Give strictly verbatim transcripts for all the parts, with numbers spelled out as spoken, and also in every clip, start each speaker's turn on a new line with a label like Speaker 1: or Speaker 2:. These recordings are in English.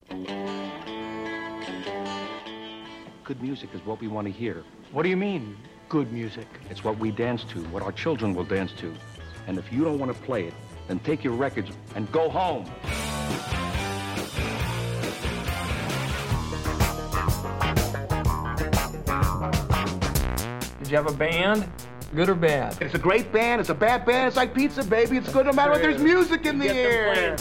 Speaker 1: Good music is what we want to hear.
Speaker 2: What do you mean, good music?
Speaker 1: It's what we dance to, what our children will dance to. And if you don't want to play it, then take your records and go home.
Speaker 2: Did you have a band? Good or bad?
Speaker 3: It's a great band. It's a bad band. It's like pizza, baby. It's good no matter what. There's music in the air.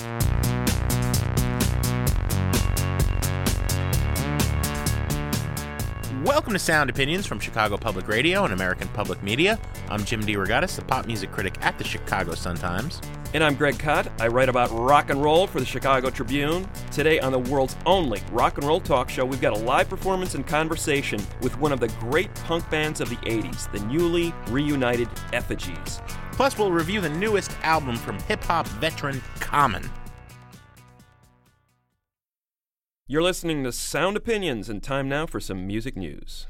Speaker 4: Welcome to Sound Opinions from Chicago Public Radio and American Public Media. I'm Jim DeRogatis, the pop music critic at the Chicago Sun-Times.
Speaker 5: And I'm Greg Kot. I write about rock and roll for the Chicago Tribune. Today on the world's only rock and roll talk show, we've got a live performance and conversation with one of the great punk bands of the eighties, the newly reunited Effigies.
Speaker 4: Plus, we'll review the newest album from hip-hop veteran Common.
Speaker 5: You're listening to Sound Opinions, and time now for some music news.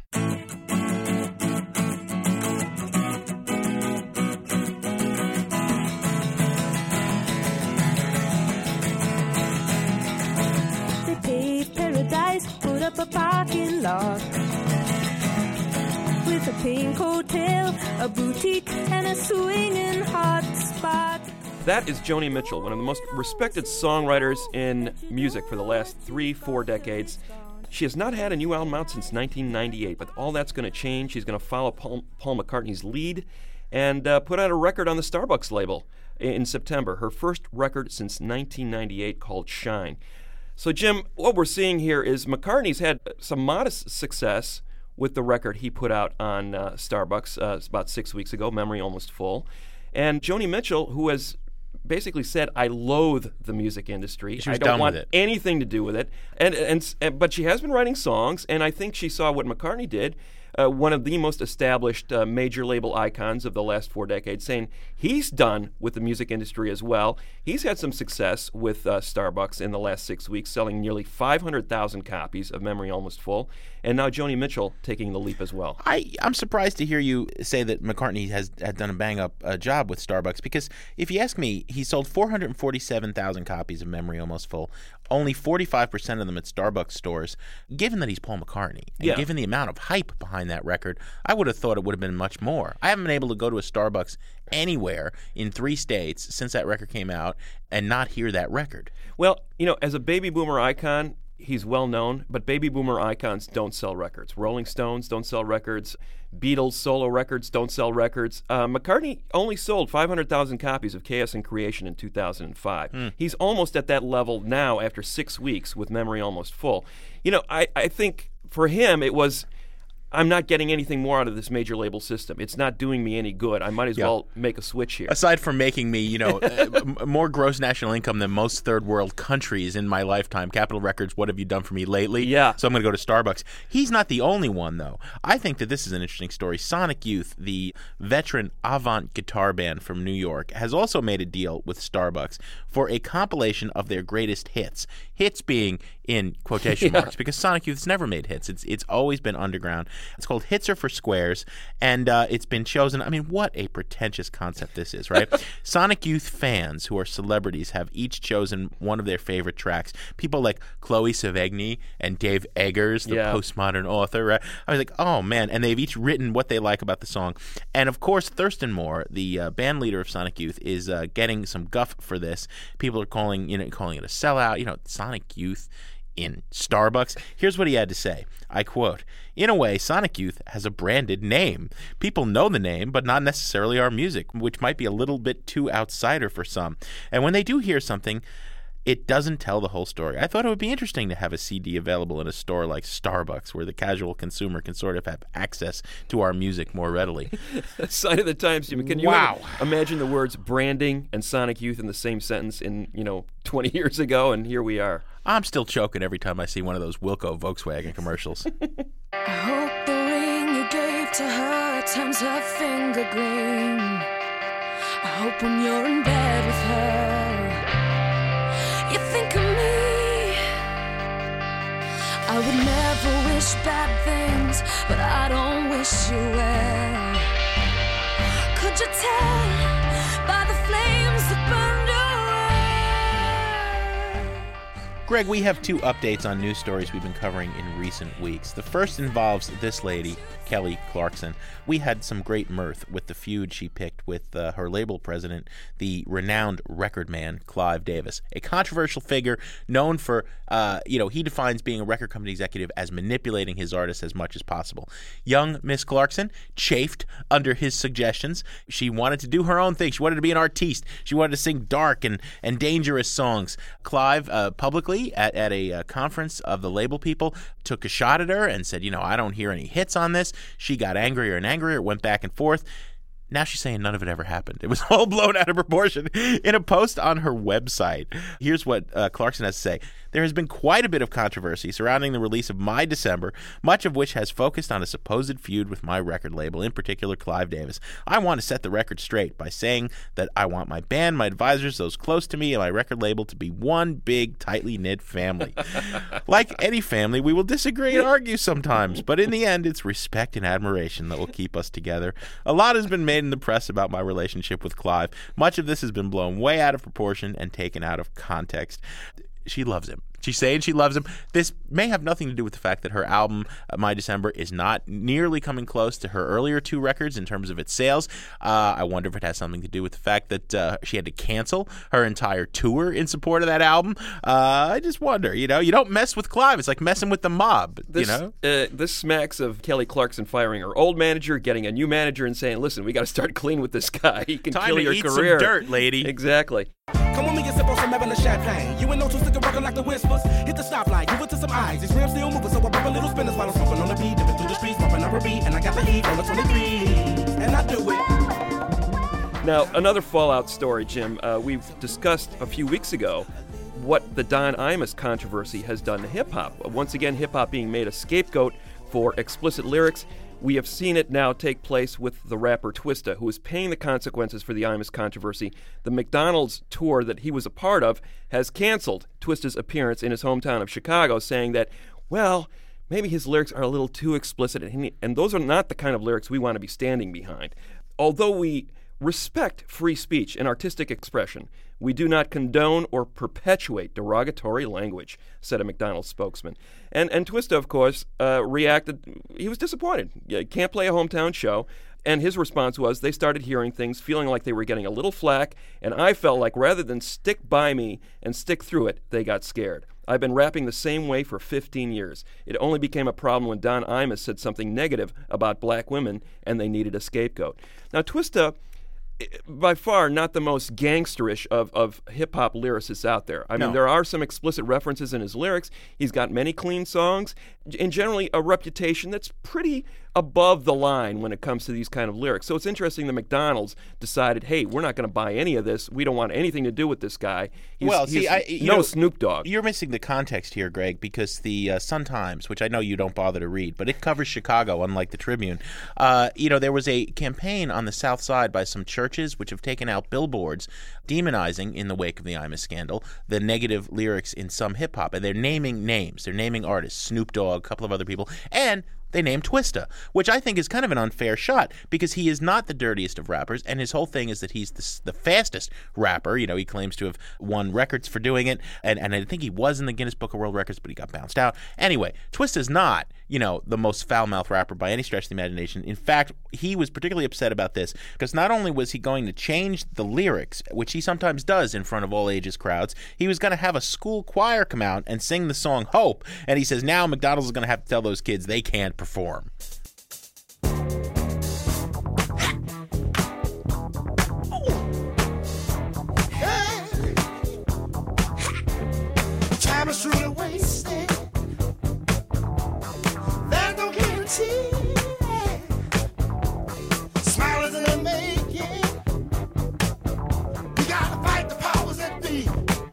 Speaker 6: They paved paradise, put up a parking lot with a pink hotel, a boutique, and a swinging hot spot.
Speaker 5: That is Joni Mitchell, one of the most respected songwriters in music for the last three, four decades. She has not had a new album out since nineteen ninety-eight, but all that's going to change. She's going to follow Paul, Paul McCartney's lead and uh, put out a record on the Starbucks label in September, her first record since nineteen ninety-eight called Shine. So, Jim, what we're seeing here is McCartney's had some modest success with the record he put out on uh, Starbucks uh, about six weeks ago, Memory Almost Full. And Joni Mitchell, who has basically said, I loathe the music industry.
Speaker 4: She was
Speaker 5: I don't
Speaker 4: done
Speaker 5: want
Speaker 4: with it.
Speaker 5: anything to do with it. And, and and but she has been writing songs, and I think she saw what McCartney did, uh, one of the most established uh, major label icons of the last four decades, saying he's done with the music industry as well. He's had some success with uh, Starbucks in the last six weeks, selling nearly five hundred thousand copies of Memory Almost Full, and now Joni Mitchell taking the leap as well.
Speaker 4: I, I'm surprised to hear you say that McCartney has had done a bang-up uh, job with Starbucks, because if you ask me, he sold four hundred forty-seven thousand copies of Memory Almost Full, only forty-five percent of them at Starbucks stores. Given that he's Paul McCartney, and
Speaker 5: Yeah.
Speaker 4: given the amount of hype behind that record, I would have thought it would have been much more. I haven't been able to go to a Starbucks anywhere in three states since that record came out and not hear that record.
Speaker 5: Well, you know, as a baby boomer icon, he's well known, but baby boomer icons don't sell records. Rolling Stones don't sell records. Beatles solo records don't sell records. Uh, McCartney only sold five hundred thousand copies of Chaos and Creation in two thousand five. Mm. He's almost at that level now after six weeks with Memory Almost Full. You know, I, I think for him it was, I'm not getting anything more out of this major label system. It's not doing me any good. I might as
Speaker 4: Yeah.
Speaker 5: well make a switch here.
Speaker 4: Aside from making me, you know, uh, more gross national income than most third world countries in my lifetime, Capitol Records, what have you done for me lately?
Speaker 5: Yeah.
Speaker 4: So I'm going to go to Starbucks. He's not the only one, though. I think that this is an interesting story. Sonic Youth, the veteran avant guitar band from New York, has also made a deal with Starbucks for a compilation of their greatest hits. Hits being in quotation
Speaker 5: Yeah.
Speaker 4: marks, because Sonic Youth's never made hits. It's it's always been underground. It's called Hits Are for Squares, and uh, it's been chosen. I mean, what a pretentious concept this is, right? Sonic Youth fans who are celebrities have each chosen one of their favorite tracks. People like Chloe Sevigny and Dave Eggers, the
Speaker 5: Yeah.
Speaker 4: postmodern author. Right? I was like, oh, man. And they've each written what they like about the song. And, of course, Thurston Moore, the uh, band leader of Sonic Youth, is uh, getting some guff for this. People are calling, you know, calling it a sellout. You know, Sonic Youth in Starbucks. Here's what he had to say. I quote, "In a way, Sonic Youth has a branded name. People know the name, but not necessarily our music, which might be a little bit too outsider for some. And when they do hear something, it doesn't tell the whole story. I thought it would be interesting to have a C D available in a store like Starbucks, where the casual consumer can sort of have access to our music more readily."
Speaker 5: Sign of the times, Jimmy. Can you
Speaker 4: Wow.
Speaker 5: ever imagine the words branding and Sonic Youth in the same sentence in, you know, twenty years ago, and here we are.
Speaker 4: I'm still choking every time I see one of those Wilco Volkswagen commercials.
Speaker 6: I hope the ring you gave to her turns her finger green. I hope when you're in bed with her, you think of me. I would never wish bad things, but I don't wish you well. Could you tell by the flames that burned your eyes?
Speaker 4: Greg, we have two updates on news stories we've been covering in recent weeks. The first involves this lady, Kelly Clarkson. We had some great mirth with the feud she picked with uh, her label president, the renowned record man, Clive Davis, a controversial figure known for, uh, you know, he defines being a record company executive as manipulating his artists as much as possible. Young Miss Clarkson chafed under his suggestions. She wanted to do her own thing. She wanted to be an artiste. She wanted to sing dark and, and dangerous songs. Clive, uh, publicly at, at a uh, conference of the label people, took a shot at her and said, you know, I don't hear any hits on this. She got angrier and angrier. It went back and forth. Now she's saying none of it ever happened. It was all blown out of proportion. In a post on her website, here's what uh, Clarkson has to say. There has been quite a bit of controversy surrounding the release of My December, much of which has focused on a supposed feud with my record label, in particular Clive Davis. I want to set the record straight by saying that I want my band, my advisors, those close to me, and my record label to be one big, tightly knit family. Like any family, we will disagree and argue sometimes, but in the end, it's respect and admiration that will keep us together. A lot has been made in the press about my relationship with Clive. Much of this has been blown way out of proportion and taken out of context. She loves him. She's saying she loves him. This may have nothing to do with the fact that her album, uh, My December, is not nearly coming close to her earlier two records in terms of its sales. Uh, I wonder if it has something to do with the fact that uh, she had to cancel her entire tour in support of that album. Uh, I just wonder, you know, you don't mess with Clive. It's like messing with the mob,
Speaker 5: this,
Speaker 4: you know?
Speaker 5: Uh, this smacks of Kelly Clarkson firing her old manager, getting a new manager, and saying, listen, we got to start clean with this guy. He can
Speaker 4: Time
Speaker 5: kill
Speaker 4: to
Speaker 5: your
Speaker 4: eat
Speaker 5: career.
Speaker 4: Some dirt, lady.
Speaker 5: Exactly.
Speaker 7: Come on, me and sip on some Evelyn champagne. You ain't no two sticker rockin' like the whispers. Hit the stoplight, give it to some eyes. These rims still moving, so I pop a little spinners while I'm smoking on the beat. Dipping through the streets, popping up a beat, and I got the heat on the twenty-three. And I do it.
Speaker 5: Now, another Fallout story, Jim. Uh, we've discussed a few weeks ago what the Don Imus controversy has done to hip-hop. Once again, hip-hop being made a scapegoat for explicit lyrics. We have seen it now take place with the rapper Twista, who is paying the consequences for the Imus controversy. The McDonald's tour that he was a part of has canceled Twista's appearance in his hometown of Chicago, saying that, well, maybe his lyrics are a little too explicit, and, he, and those are not the kind of lyrics we want to be standing behind. Although we respect free speech and artistic expression, we do not condone or perpetuate derogatory language, said a McDonald's spokesman. And and Twista, of course, uh, reacted. He was disappointed. You can't play a hometown show. And his response was, they started hearing things, feeling like they were getting a little flack, and I felt like rather than stick by me and stick through it, they got scared. I've been rapping the same way for fifteen years. It only became a problem when Don Imus said something negative about black women, and they needed a scapegoat. Now, Twista, by far not the most gangsterish of, of hip-hop lyricists out there. I
Speaker 4: No.
Speaker 5: mean, there are some explicit references in his lyrics. He's got many clean songs, and generally a reputation that's pretty above the line when it comes to these kind of lyrics. So it's interesting that McDonald's decided, hey, we're not going to buy any of this. We don't want anything to do with this guy. He's,
Speaker 4: Well,
Speaker 5: he's
Speaker 4: see, I- you
Speaker 5: no
Speaker 4: know,
Speaker 5: Snoop Dogg.
Speaker 4: You're missing the context here, Greg, because the uh, Sun-Times, which I know you don't bother to read, but it covers Chicago, unlike the Tribune. Uh, you know, there was a campaign on the South Side by some churches which have taken out billboards demonizing, in the wake of the Imus scandal, the negative lyrics in some hip-hop. And they're naming names. They're naming artists, Snoop Dogg, a couple of other people, and they named Twista, which I think is kind of an unfair shot because he is not the dirtiest of rappers, and his whole thing is that he's the, the fastest rapper. You know, he claims to have won records for doing it, and, and I think he was in the Guinness Book of World Records, but he got bounced out. Anyway, Twista's not, you know, the most foul-mouthed rapper by any stretch of the imagination. In fact, he was particularly upset about this because not only was he going to change the lyrics, which he sometimes does in front of all ages crowds, he was going to have a school choir come out and sing the song Hope, and he says now McDonald's is going to have to tell those kids they can't perform.
Speaker 7: Time is truly wasted. There's no guarantee. Smile is in the making. We gotta fight the powers that be.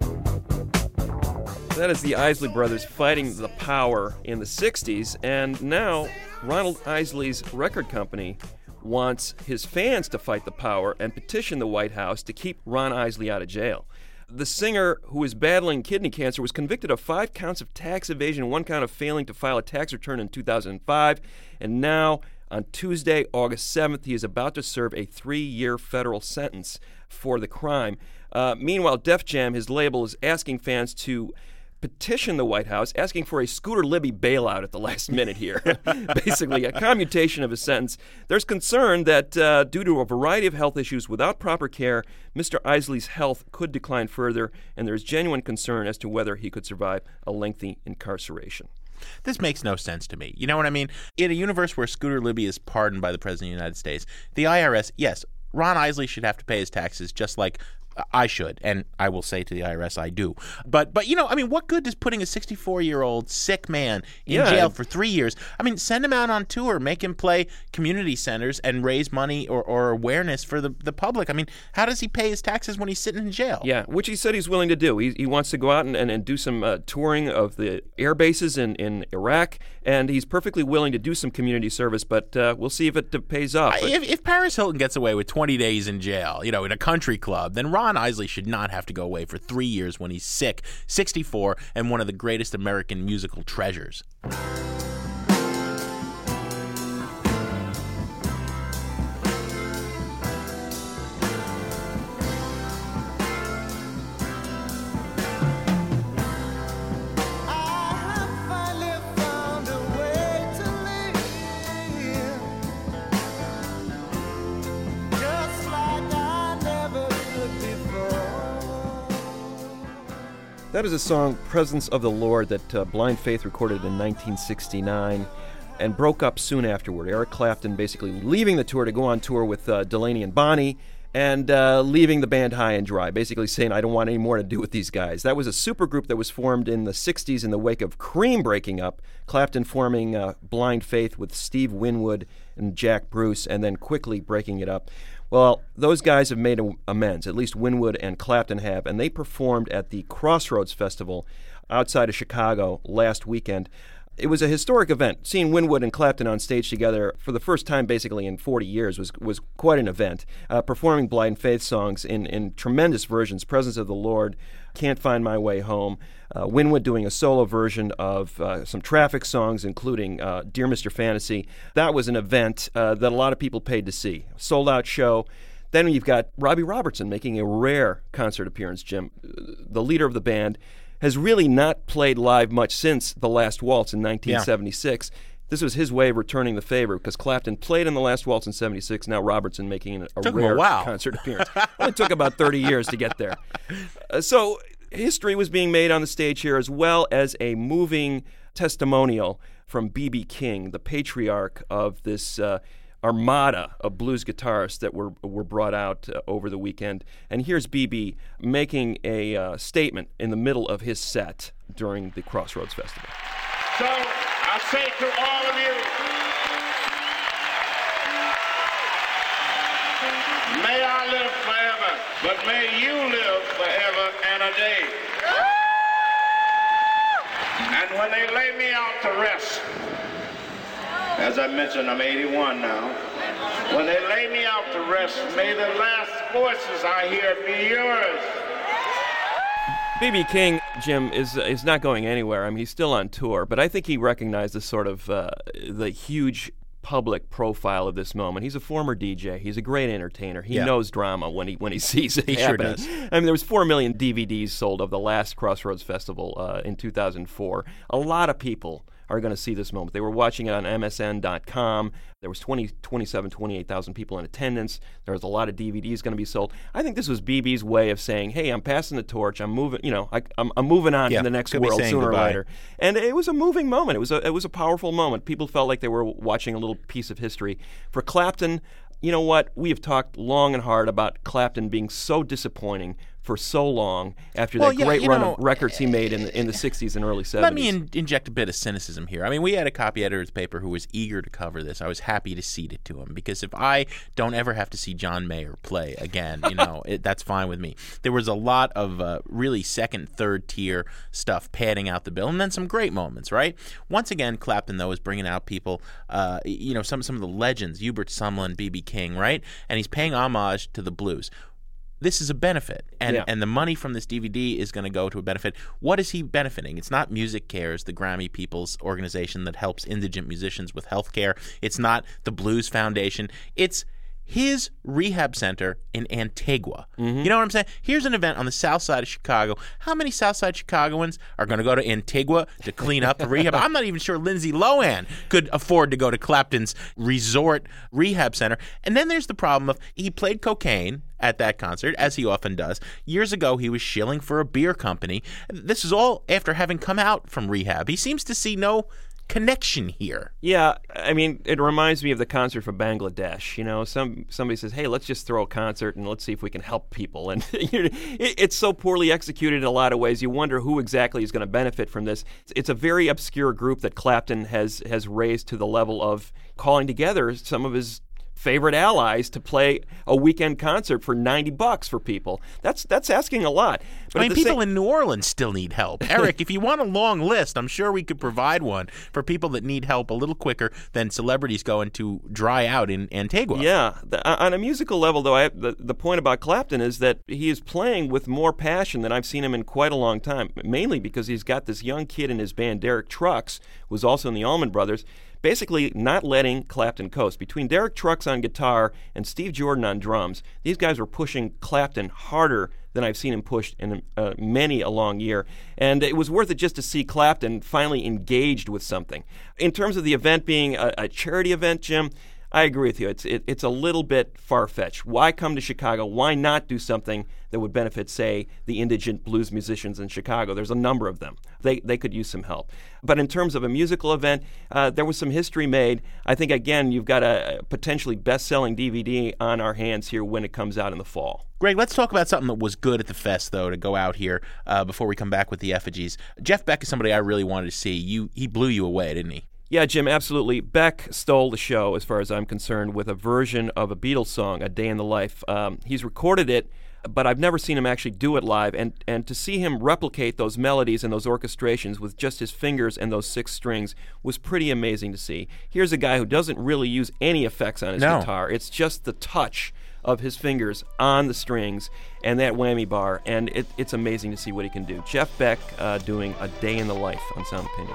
Speaker 5: That is the Isley Brothers fighting the power in the sixties, and now Ronald Isley's record company wants his fans to fight the power and petition the White House to keep Ron Isley out of jail. The singer, who is battling kidney cancer, was convicted of five counts of tax evasion, one count of failing to file a tax return in two thousand five, and now on Tuesday, August seventh, he is about to serve a three-year federal sentence for the crime. Uh, meanwhile, Def Jam, his label, is asking fans to petitioned the White House asking for a Scooter Libby bailout at the last minute here. Basically, a commutation of his sentence. There's concern that uh, due to a variety of health issues without proper care, Mister Isley's health could decline further, and there's genuine concern as to whether he could survive a lengthy incarceration.
Speaker 4: This makes no sense to me. You know what I mean? In a universe where Scooter Libby is pardoned by the President of the United States, the I R S, yes, Ron Isley should have to pay his taxes just like I should, and I will say to the I R S I do. But, but you know, I mean, what good does putting a sixty-four-year-old sick man in
Speaker 5: Yeah.
Speaker 4: jail for three years? I mean, send him out on tour, make him play community centers and raise money or, or awareness for the, the public. I mean, how does he pay his taxes when he's sitting in jail?
Speaker 5: Yeah, which he said he's willing to do. He, he wants to go out and, and, and do some uh, touring of the air bases in, in Iraq, and he's perfectly willing to do some community service, but uh, we'll see if it uh, pays off. But-
Speaker 4: If, if Paris Hilton gets away with twenty days in jail, you know, in a country club, then Ron Isley should not have to go away for three years when he's sick, sixty-four, and one of the greatest American musical treasures.
Speaker 5: That is a song, Presence of the Lord, that uh, Blind Faith recorded in nineteen sixty-nine and broke up soon afterward. Eric Clapton basically leaving the tour to go on tour with uh, Delaney and Bonnie and uh, leaving the band high and dry, basically saying, I don't want any more to do with these guys. That was a supergroup that was formed in the sixties in the wake of Cream breaking up, Clapton forming uh, Blind Faith with Steve Winwood and Jack Bruce, and then quickly breaking it up. Well, those guys have made amends, at least Winwood and Clapton have, and they performed at the Crossroads Festival outside of Chicago last weekend. It was a historic event. Seeing Winwood and Clapton on stage together for the first time basically in forty years was was quite an event. Uh, performing Blind Faith songs in, in tremendous versions, Presence of the Lord, Can't Find My Way Home, uh, Winwood doing a solo version of uh, some Traffic songs, including uh, Dear Mister Fantasy. That was an event uh, that a lot of people paid to see. Sold-out show. Then you've got Robbie Robertson making a rare concert appearance, Jim. The leader of the band has really not played live much since The Last Waltz in nineteen seventy-six. Yeah. This was his way of returning the favor because Clapton played in The Last Waltz in seventy-six. Now Robertson making a
Speaker 4: took
Speaker 5: rare
Speaker 4: a while.
Speaker 5: concert appearance. It took about thirty years to get there. Uh, so history was being made on the stage here, as well as a moving testimonial from B B King, the patriarch of this uh, armada of blues guitarists that were were brought out uh, over the weekend. And here's B B making a uh, statement in the middle of his set during the Crossroads Festival.
Speaker 8: So I say to all of you, may I live forever, but may you live forever and a day. And when they lay me out to rest, as I mentioned, I'm eighty-one now. When they lay me out to rest, may the last voices I hear be yours.
Speaker 5: B B King, Jim, is is not going anywhere. I mean, he's still on tour, but I think he recognized the sort of uh, the huge public profile of this moment. He's a former D J. He's a great entertainer. He
Speaker 4: yeah.
Speaker 5: knows drama when he when he sees it
Speaker 4: he
Speaker 5: happening.
Speaker 4: Sure does.
Speaker 5: I mean, there was four million D V Ds sold of the last Crossroads Festival uh, in two thousand four. A lot of people are going to see this moment. They were watching it on M S N dot com. There was twenty, twenty-seven, twenty-eight thousand people in attendance. There was a lot of D V Ds going to be sold. I think this was B B's way of saying, hey, I'm passing the torch. I'm moving, you know, I, I'm, I'm moving on
Speaker 4: yeah,
Speaker 5: to the next
Speaker 4: could be
Speaker 5: world
Speaker 4: saying
Speaker 5: sooner
Speaker 4: goodbye.
Speaker 5: or later. And it was a moving moment. It was a, it was a powerful moment. People felt like they were watching a little piece of history. For Clapton, you know what? We have talked long and hard about Clapton being so disappointing for so long after
Speaker 4: well,
Speaker 5: that
Speaker 4: yeah,
Speaker 5: great
Speaker 4: you
Speaker 5: run
Speaker 4: know,
Speaker 5: of records he made in the, in the sixties and early seventies.
Speaker 4: Let me in- inject a bit of cynicism here. I mean, we had a copy editor of the paper who was eager to cover this. I was happy to cede it to him because if I don't ever have to see John Mayer play again, you know, it, that's fine with me. There was a lot of uh, really second, third tier stuff padding out the bill, and then some great moments, right? Once again, Clapton, though, is bringing out people, uh, you know, some, some of the legends, Hubert Sumlin, B B King, right? And he's paying homage to the blues. This is a benefit, and
Speaker 5: yeah.
Speaker 4: and the money from this D V D is going to go to a benefit. What is he benefiting? It's not Music Cares, the Grammy People's organization that helps indigent musicians with health care. It's not the Blues Foundation. It's his rehab center in Antigua.
Speaker 5: Mm-hmm.
Speaker 4: You know what I'm saying? Here's an event on the south side of Chicago. How many south side Chicagoans are going to go to Antigua to clean up the rehab? I'm not even sure Lindsay Lohan could afford to go to Clapton's resort rehab center. And then there's the problem of he played cocaine at that concert, as he often does. Years ago, he was shilling for a beer company. This is all after having come out from rehab. He seems to see no connection here.
Speaker 5: Yeah, I mean, it reminds me of the concert for Bangladesh. You know, some somebody says, "Hey, let's just throw a concert and let's see if we can help people." And you know, it, it's so poorly executed in a lot of ways. You wonder who exactly is going to benefit from this. It's a very obscure group that Clapton has has raised to the level of calling together some of his favorite allies to play a weekend concert for ninety bucks for people. That's that's asking a lot. But
Speaker 4: I mean, people
Speaker 5: same-
Speaker 4: in New Orleans still need help. Eric, if you want a long list, I'm sure we could provide one for people that need help a little quicker than celebrities going to dry out in Antigua.
Speaker 5: Yeah. The, on a musical level, though, I, the, the point about Clapton is that he is playing with more passion than I've seen him in quite a long time, mainly because he's got this young kid in his band, Derek Trucks, who's also in the Allman Brothers, basically not letting Clapton coast. Between Derek Trucks on guitar and Steve Jordan on drums, these guys were pushing Clapton harder than I've seen him pushed in uh, many a long year. And it was worth it just to see Clapton finally engaged with something. In terms of the event being a, a charity event, Jim, I agree with you. It's it, it's a little bit far-fetched. Why come to Chicago? Why not do something that would benefit, say, the indigent blues musicians in Chicago? There's a number of them. They they could use some help. But in terms of a musical event, uh, there was some history made. I think, again, you've got a potentially best-selling D V D on our hands here when it comes out in the fall.
Speaker 4: Greg, let's talk about something that was good at the fest, though, to go out here uh, before we come back with the effigies. Jeff Beck is somebody I really wanted to see. You He blew you away, didn't he?
Speaker 5: Yeah, Jim, absolutely. Beck stole the show, as far as I'm concerned, with a version of a Beatles song, A Day in the Life. Um, he's recorded it, but I've never seen him actually do it live. And, and to see him replicate those melodies and those orchestrations with just his fingers and those six strings was pretty amazing to see. Here's a guy who doesn't really use any effects on his
Speaker 4: No.
Speaker 5: guitar. It's just the touch of his fingers on the strings and that whammy bar, and it, it's amazing to see what he can do. Jeff Beck uh, doing A Day in the Life on Sound Opinions.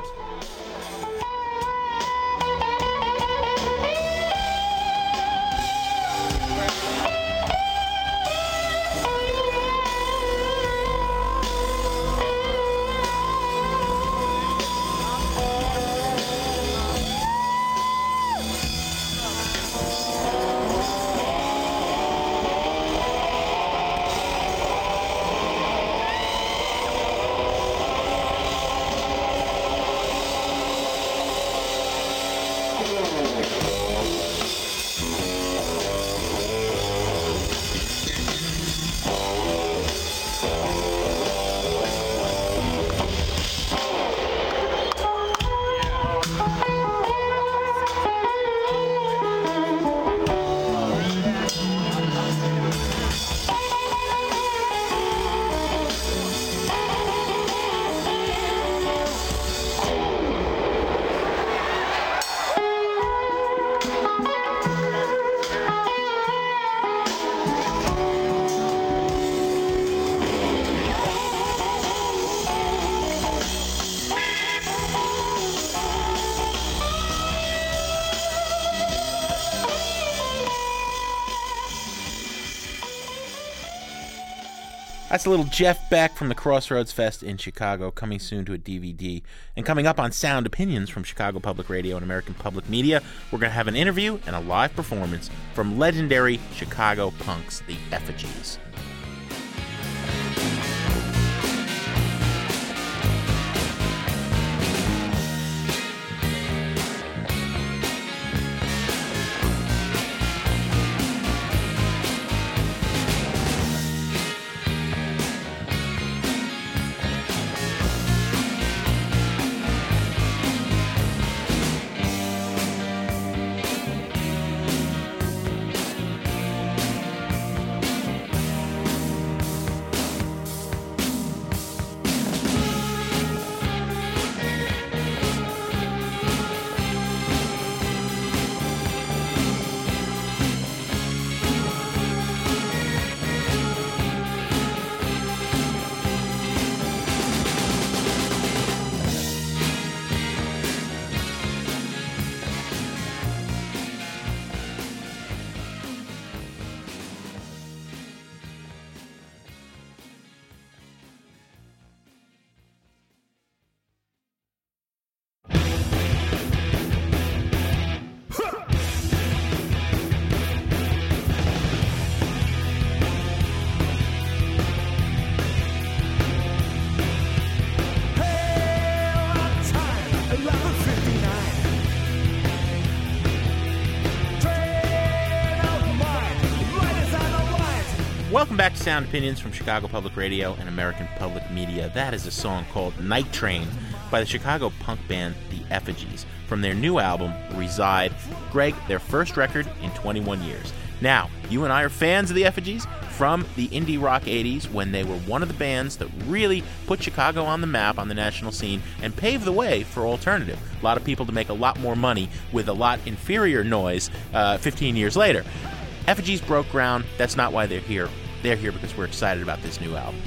Speaker 4: That's a little Jeff Beck from the Crossroads Fest in Chicago, coming soon to a D V D. And coming up on Sound Opinions from Chicago Public Radio and American Public Media, we're going to have an interview and a live performance from legendary Chicago punks, the Effigies. Welcome back to Sound Opinions from Chicago Public Radio and American Public Media. That is a song called Night Train by the Chicago punk band The Effigies from their new album, Reside. Greg, their first record in twenty-one years. Now, you and I are fans of The Effigies from the indie rock eighties when they were one of the bands that really put Chicago on the map on the national scene and paved the way for alternative. A lot of people to make a lot more money with a lot inferior noise uh, fifteen years later. Effigies broke ground. That's not why they're here. They're here because we're excited about this new album.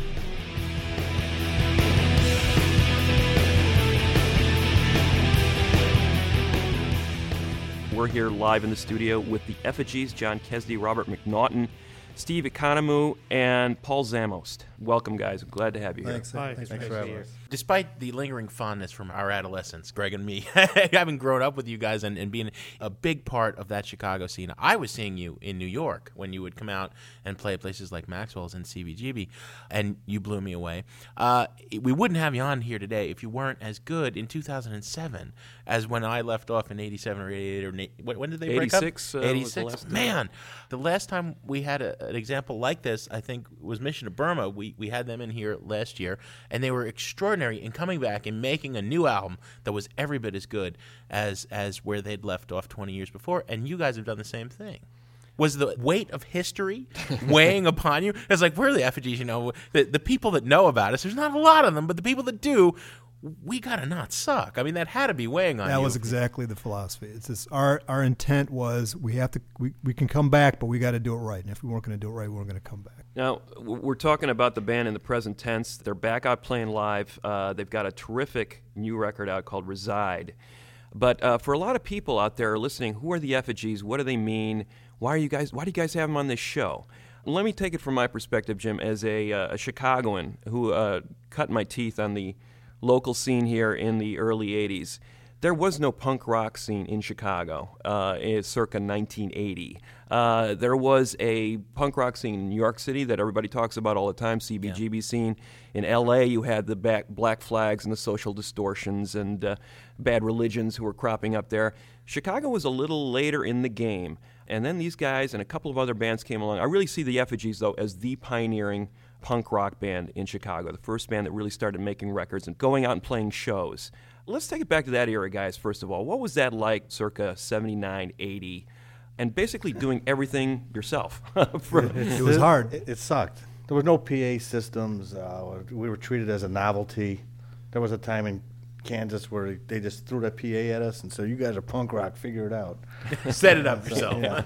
Speaker 5: We're here live in the studio with the Effigies, John Kesdy, Robert McNaughton, Steve Economou, and Paul Zamost. Welcome, guys. I'm glad to have you here.
Speaker 9: Thanks. Hi. Thanks, Thanks for having us.
Speaker 4: Despite the lingering fondness from our adolescence, Greg and me, having grown up with you guys and, and being a big part of that Chicago scene, I was seeing you in New York when you would come out and play at places like Maxwell's and C B G B, and you blew me away. Uh, we wouldn't have you on here today if you weren't as good in two thousand seven as when I left off in eighty-seven or eighty-eight. Or when did they break up?
Speaker 5: eighty-six. Uh,
Speaker 4: eighty-six.
Speaker 5: The
Speaker 4: Man, the last time we had a, an example like this, I think, was Mission to Burma. We, we had them in here last year, and they were extraordinary in coming back and making a new album that was every bit as good as as where they'd left off twenty years before, and you guys have done the same thing. Was the weight of history weighing upon you? It's like, we're the Effigies, you know, the, the people that know about us, there's not a lot of them, but the people that do, we gotta not suck. I mean, that had to be weighing on
Speaker 9: that
Speaker 4: you.
Speaker 9: That was exactly the philosophy. It's just our our intent was we have to we, we can come back, but we got to do it right. And if we weren't going to do it right, we weren't going to come back.
Speaker 5: Now, we're talking about the band in the present tense. They're back out playing live. Uh, they've got a terrific new record out called Reside. But uh, for a lot of people out there listening, who are the Effigies? What do they mean? Why are you guys? Why do you guys have them on this show? Let me take it from my perspective, Jim, as a, uh, a Chicagoan who uh, cut my teeth on the local scene here in the early eighties. There was no punk rock scene in Chicago uh, in circa nineteen eighty. Uh, there was a punk rock scene in New York City that everybody talks about all the time, C B G B yeah. scene. In L A, you had the back, Black Flags and the Social Distortions and uh, Bad Religions who were cropping up there. Chicago was a little later in the game. And then these guys and a couple of other bands came along. I really see the Effigies, though, as the pioneering punk rock band in Chicago, the first band that really started making records and going out and playing shows. Let's take it back to that era, guys, first of all. What was that like circa seventy-nine, eighty, and basically doing everything yourself? For,
Speaker 9: it was hard.
Speaker 10: It, it sucked. There was no P A systems. Uh, we were treated as a novelty. There was a time in Kansas where they just threw that P A at us and said, you guys are punk rock, figure it out.
Speaker 4: Set it up
Speaker 10: So,
Speaker 4: yourself.
Speaker 10: yeah.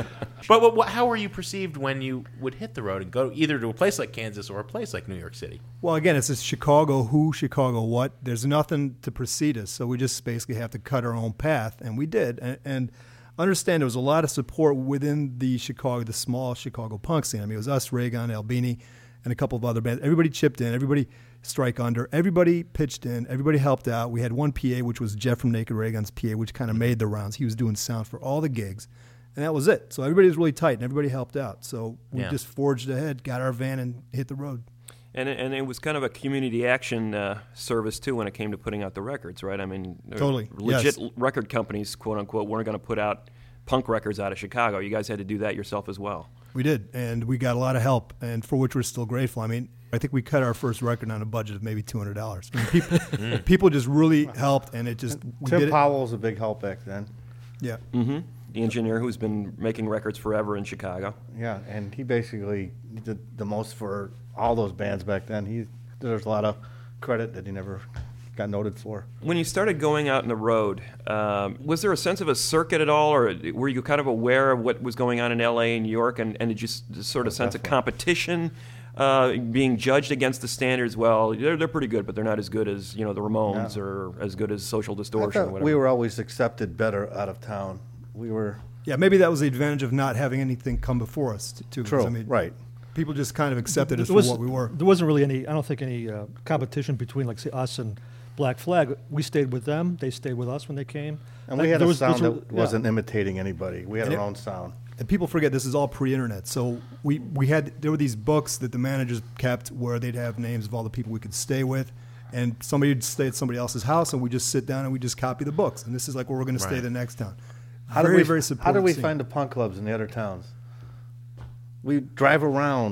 Speaker 4: But what, what, how were you perceived when you would hit the road and go either to a place like Kansas or a place like New York City?
Speaker 9: Well, again, it's just Chicago who, Chicago what. There's nothing to precede us, so we just basically have to cut our own path, and we did. And, and understand there was a lot of support within the Chicago, the small Chicago punk scene. I mean, it was us, Raygun, Albini, and a couple of other bands. Everybody chipped in. Everybody Strike Under. Everybody pitched in. Everybody helped out. We had one P A, which was Jeff from Naked Raygun's P A, which kind of made the rounds. He was doing sound for all the gigs, and that was it. So everybody was really tight, and everybody helped out. So we
Speaker 4: Yeah.
Speaker 9: just forged ahead, got our van, and hit the road.
Speaker 5: And it, and it was kind of a community action uh, service, too, when it came to putting out the records, right? I mean,
Speaker 9: Totally,
Speaker 5: legit
Speaker 9: yes.
Speaker 5: record companies, quote-unquote, weren't going to put out punk records out of Chicago. You guys had to do that yourself as well.
Speaker 9: We did, and we got a lot of help, and for which we're still grateful. I mean, I think we cut our first record on a budget of maybe two hundred dollars. I mean, people, people just really helped, and it just we
Speaker 10: Tim
Speaker 9: did it.
Speaker 10: Powell was a big help back then.
Speaker 9: Yeah.
Speaker 5: Mm-hmm. The engineer who's been making records forever in Chicago.
Speaker 10: Yeah, and he basically did the most for all those bands back then. He there's a lot of credit that he never got noted for.
Speaker 5: When you started going out on the road, um, was there a sense of a circuit at all, or were you kind of aware of what was going on in L A and New York, and, and did you s- sort of
Speaker 10: Oh,
Speaker 5: sense
Speaker 10: definitely.
Speaker 5: a competition, uh, being judged against the standards? Well, they're, they're pretty good, but they're not as good as, you know, the Ramones
Speaker 10: No.
Speaker 5: or as good as Social
Speaker 10: I
Speaker 5: Distortion or
Speaker 10: thought
Speaker 5: whatever.
Speaker 10: we were always accepted better out of town. We were
Speaker 9: Yeah, maybe that was the advantage of not having anything come before us, t- too. 'cause,
Speaker 10: true,
Speaker 9: I mean,
Speaker 10: right.
Speaker 9: people just kind of accepted us
Speaker 11: There
Speaker 9: for
Speaker 11: was-
Speaker 9: what we were.
Speaker 11: There wasn't really any, I don't think, any uh, competition between, like, say, us and Black Flag. We stayed with them. They stayed with us when they came.
Speaker 10: And
Speaker 11: Like,
Speaker 10: we had
Speaker 11: there
Speaker 10: a
Speaker 11: was-
Speaker 10: sound
Speaker 11: there
Speaker 10: that
Speaker 11: was- yeah.
Speaker 10: wasn't imitating anybody. We had
Speaker 9: And
Speaker 10: our
Speaker 9: it-
Speaker 10: own sound.
Speaker 9: And people forget this is all pre-internet. So we, we had there were these books that the managers kept where they'd have names of all the people we could stay with, and somebody would stay at somebody else's house, and we just sit down and we just copy the books. And this is like where we're going to stay
Speaker 4: Right.
Speaker 9: the next town.
Speaker 10: How
Speaker 9: very
Speaker 10: did we,
Speaker 9: very
Speaker 10: how
Speaker 9: supportive
Speaker 10: did we
Speaker 9: scene.
Speaker 10: find the punk clubs in the other towns? We drive around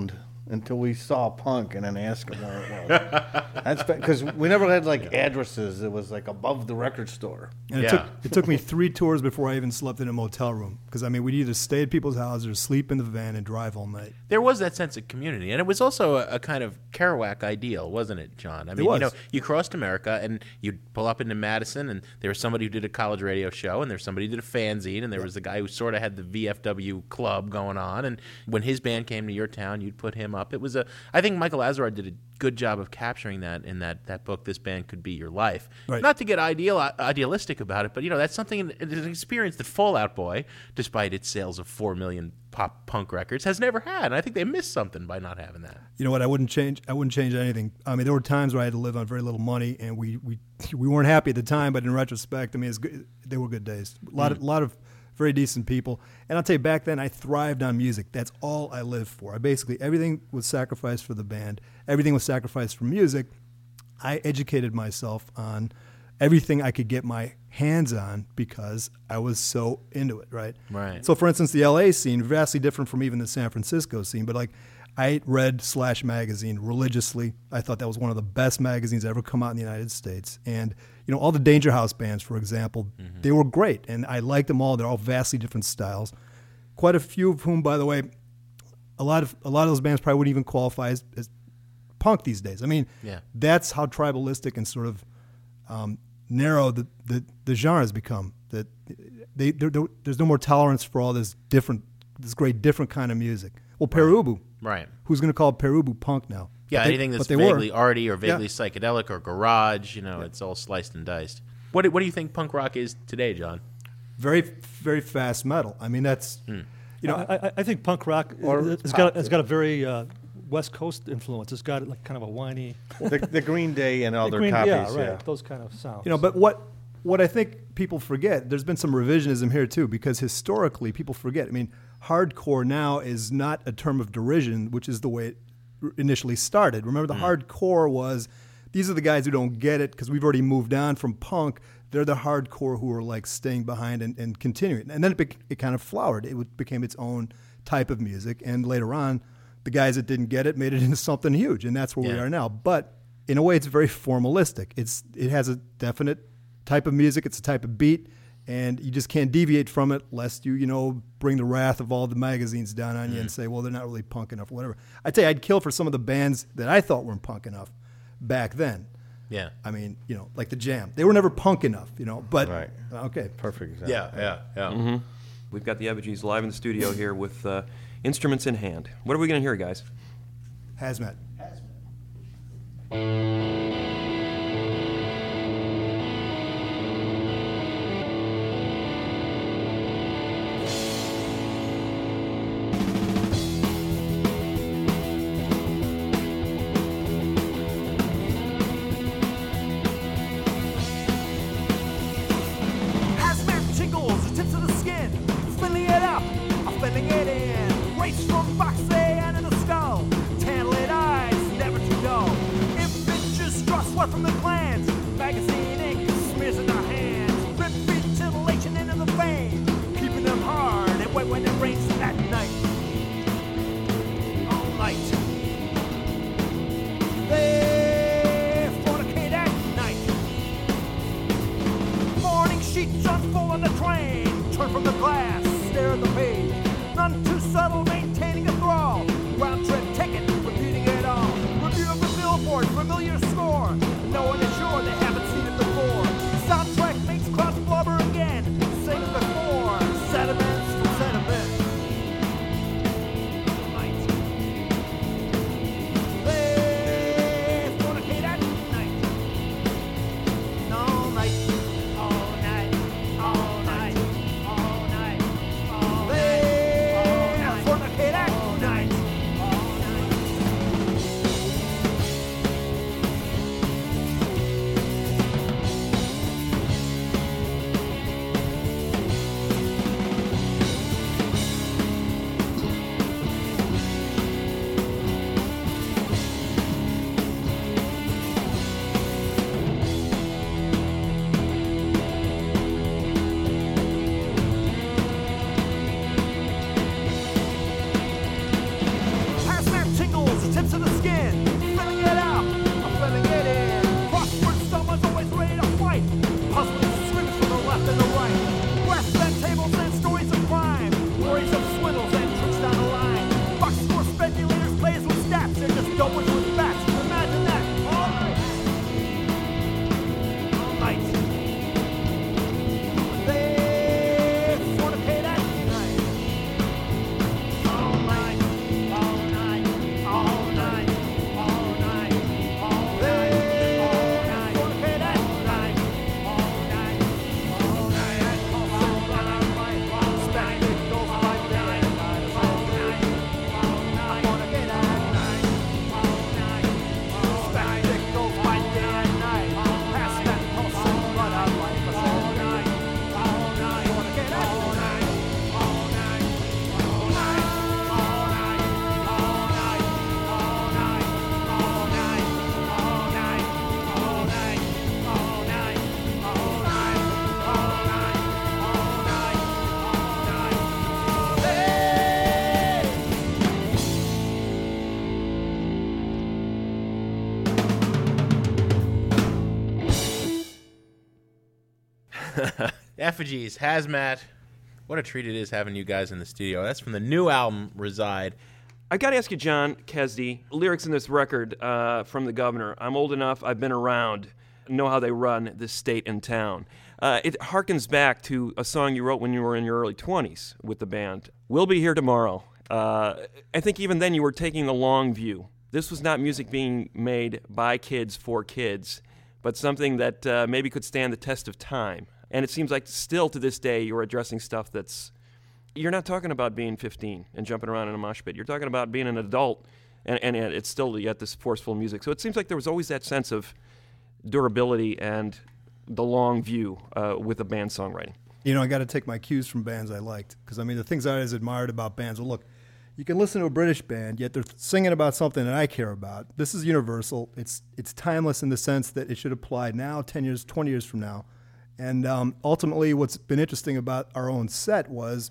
Speaker 10: until we saw Punk and then asked him where it was. That's because we never had like addresses. It was like above the record store.
Speaker 9: And it
Speaker 4: Yeah.
Speaker 9: took it took me three tours before I even slept in a motel room. Because I mean, we'd either stay at people's houses or sleep in the van and drive all night.
Speaker 4: There was that sense of community, and it was also a, a kind of Kerouac ideal, wasn't it, John? I mean,
Speaker 9: was.
Speaker 4: you know, you crossed America, and you'd pull up into Madison, and there was somebody who did a college radio show, and there was somebody who did a fanzine, and there was the guy who sort of had the V F W club going on, and when his band came to your town, you'd put him up. It was a, I think Michael Azarad did a good job of capturing that in that, that book, This Band Could Be Your Life.
Speaker 9: Right.
Speaker 4: Not to get ideal idealistic about it, but, you know, that's something, it's an experience that Fall Out Boy, despite its sales of four million pop punk records, has never had. And I think they missed something by not having that.
Speaker 9: You know what? I wouldn't change. I wouldn't change anything. I mean, there were times where I had to live on very little money, and we we, we weren't happy at the time. But in retrospect, I mean, it's good, they were good days. A lot of lot of very decent people. And I'll tell you, back then, I thrived on music. That's all I lived for. I basically everything was sacrificed for the band. Everything was sacrificed for music. I educated myself on everything I could get my hands on because I was so into it, right?
Speaker 4: Right.
Speaker 9: So, for instance, the L A scene, vastly different from even the San Francisco scene, but like I read Slash magazine religiously. I thought that was one of the best magazines ever come out in the United States. And, you know, all the Danger House bands, for example, mm-hmm. they were great, and I liked them all. They're all vastly different styles. Quite a few of whom, by the way, a lot of a lot of those bands probably wouldn't even qualify as, as punk these days. I mean,
Speaker 4: yeah.
Speaker 9: that's how tribalistic and sort of um, narrow the, the, the genre has become. That they there's no more tolerance for all this different, this great different kind of music. Well, Perubu,
Speaker 4: right?
Speaker 9: Who's going to call Perubu punk now?
Speaker 4: Yeah,
Speaker 9: but
Speaker 4: anything
Speaker 9: they,
Speaker 4: that's
Speaker 9: they
Speaker 4: vaguely
Speaker 9: were.
Speaker 4: arty or vaguely
Speaker 9: Yeah.
Speaker 4: psychedelic or garage, you know, yeah. it's all sliced and diced. What do, what do you think punk rock is today, John?
Speaker 9: Very very fast metal. I mean, that's
Speaker 4: mm.
Speaker 9: you know,
Speaker 11: I, I, I think punk rock
Speaker 10: Or
Speaker 11: it's got it's got a very uh, West Coast influence. It's got like kind of a whiny.
Speaker 10: the, the Green Day and all
Speaker 11: the
Speaker 10: their
Speaker 11: Green,
Speaker 10: copies.
Speaker 11: yeah, right.
Speaker 10: Yeah.
Speaker 11: Those kind of sounds.
Speaker 9: You know, but what what I think people forget, there's been some revisionism here too, because historically people forget. I mean, hardcore now is not a term of derision, which is the way it initially started. Remember, the mm. hardcore was, these are the guys who don't get it because we've already moved on from punk. They're the hardcore who are like staying behind and, and continuing. And then it, bec- it kind of flowered. It w- became its own type of music. And later on, the guys that didn't get it made it into something huge. And that's where
Speaker 4: yeah.
Speaker 9: we are now. But in a way, it's very formalistic. It's It has a definite type of music. It's a type of beat. And you just can't deviate from it lest you, you know, bring the wrath of all the magazines down on mm. you and say, well, they're not really punk enough or whatever. I'd say I'd kill for some of the bands that I thought weren't punk enough back then.
Speaker 4: Yeah.
Speaker 9: I mean, you know, like the Jam. They were never punk enough, you know, but,
Speaker 10: right.
Speaker 9: okay.
Speaker 10: Perfect example.
Speaker 4: Yeah, yeah, yeah.
Speaker 5: Mm-hmm. We've got the Effigies live in the studio here with uh, instruments in hand. What are we going to hear, guys?
Speaker 9: Hazmat.
Speaker 12: Fornicate
Speaker 4: Effigies, Hazmat. What a treat it is having you guys in the studio. That's from the new album, Reside.
Speaker 5: I got to ask you, John Kesdy, lyrics in this record uh, from the Governor. I'm old enough, I've been around, know how they run this state and town. Uh, it harkens back to a song you wrote when you were in your early twenties with the band. We'll Be Here Tomorrow. Uh, I think even then you were taking the long view. This was not music being made by kids for kids, but something that uh, maybe could stand the test of time. And it seems like still to this day you're addressing stuff that's... You're not talking about being fifteen and jumping around in a mosh pit. You're talking about being an adult, and, and it's still yet this forceful music. So it seems like there was always that sense of durability and the long view uh, with the band songwriting.
Speaker 9: You know, I got to take my cues from bands I liked. Because, I mean, the things I always admired about bands, well, look, you can listen to a British band, yet they're singing about something that I care about. This is universal. It's it's timeless in the sense that it should apply now, ten years, twenty years from now. And um, ultimately, what's been interesting about our own set was,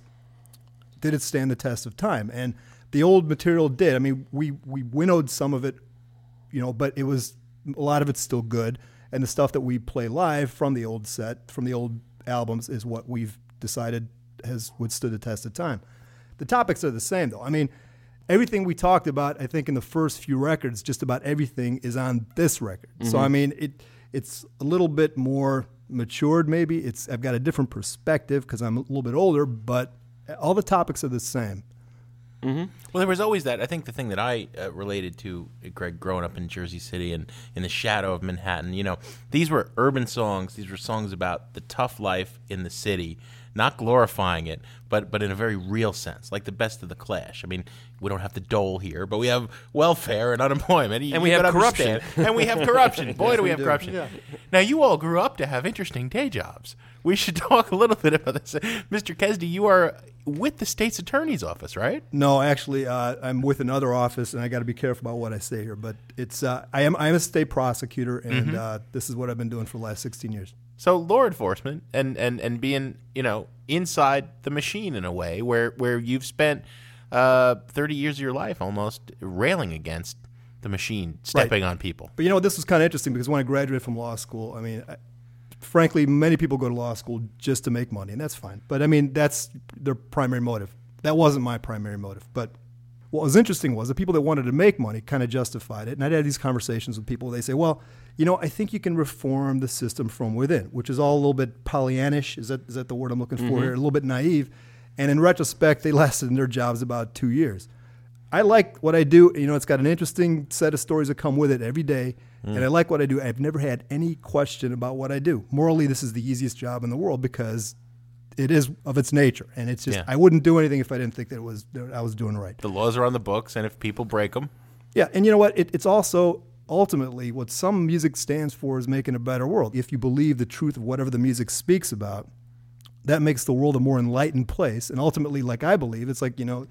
Speaker 9: did it stand the test of time? And the old material did. I mean, we, we winnowed some of it, you know, but it was, a lot of it's still good. And the stuff that we play live from the old set, from the old albums, is what we've decided has withstood the test of time. The topics are the same, though. I mean, everything we talked about, I think, in the first few records, just about everything is on this record. Mm-hmm. So, I mean, it it's a little bit more matured, maybe. It's I've got a different perspective because I'm a little bit older, but all the topics are the same.
Speaker 4: Mm-hmm. Well, there was always that. I think the thing that I uh, related to, Greg, growing up in Jersey City and in the shadow of Manhattan, you know, these were urban songs. These were songs about the tough life in the city, not glorifying it, but but in a very real sense, like the Best of the Clash. I mean, we don't have the dole here, but we have welfare and unemployment. You,
Speaker 5: and we have corruption.
Speaker 4: and we have corruption. Boy, yes, do we, we have do. corruption.
Speaker 9: Yeah.
Speaker 4: Now, you all grew up to have interesting day jobs. We should talk a little bit about this. Mister Kesdy, you are with the state's attorney's office, right?
Speaker 9: No, actually, uh, I'm with another office, and I got to be careful about what I say here. But it's uh, I am I am a state prosecutor, and mm-hmm. uh, this is what I've been doing for the last sixteen years.
Speaker 4: So law enforcement and, and, and being, you know, inside the machine in a way where, where you've spent uh, thirty years of your life almost railing against the machine, stepping right. on people.
Speaker 9: But, you know, this was kind of interesting because when I graduated from law school, I mean, I, frankly, many people go to law school just to make money, and that's fine. But, I mean, that's their primary motive. That wasn't my primary motive. But what was interesting was the people that wanted to make money kind of justified it. And I'd had these conversations with people. They say, well, you know, I think you can reform the system from within, which is all a little bit Pollyannish. Is that is that the word I'm looking mm-hmm. for here? A little bit naive. And in retrospect, they lasted in their jobs about two years. I like what I do. You know, it's got an interesting set of stories that come with it every day. Mm. And I like what I do. I've never had any question about what I do. Morally, this is the easiest job in the world because it is of its nature. And it's just, yeah. I wouldn't do anything if I didn't think that it was that I was doing right.
Speaker 4: The laws are on the books, and if people break them.
Speaker 9: Yeah, and you know what? It, it's also... Ultimately, what some music stands for is making a better world. If you believe the truth of whatever the music speaks about, that makes the world a more enlightened place. And ultimately, like I believe, it's like, you know,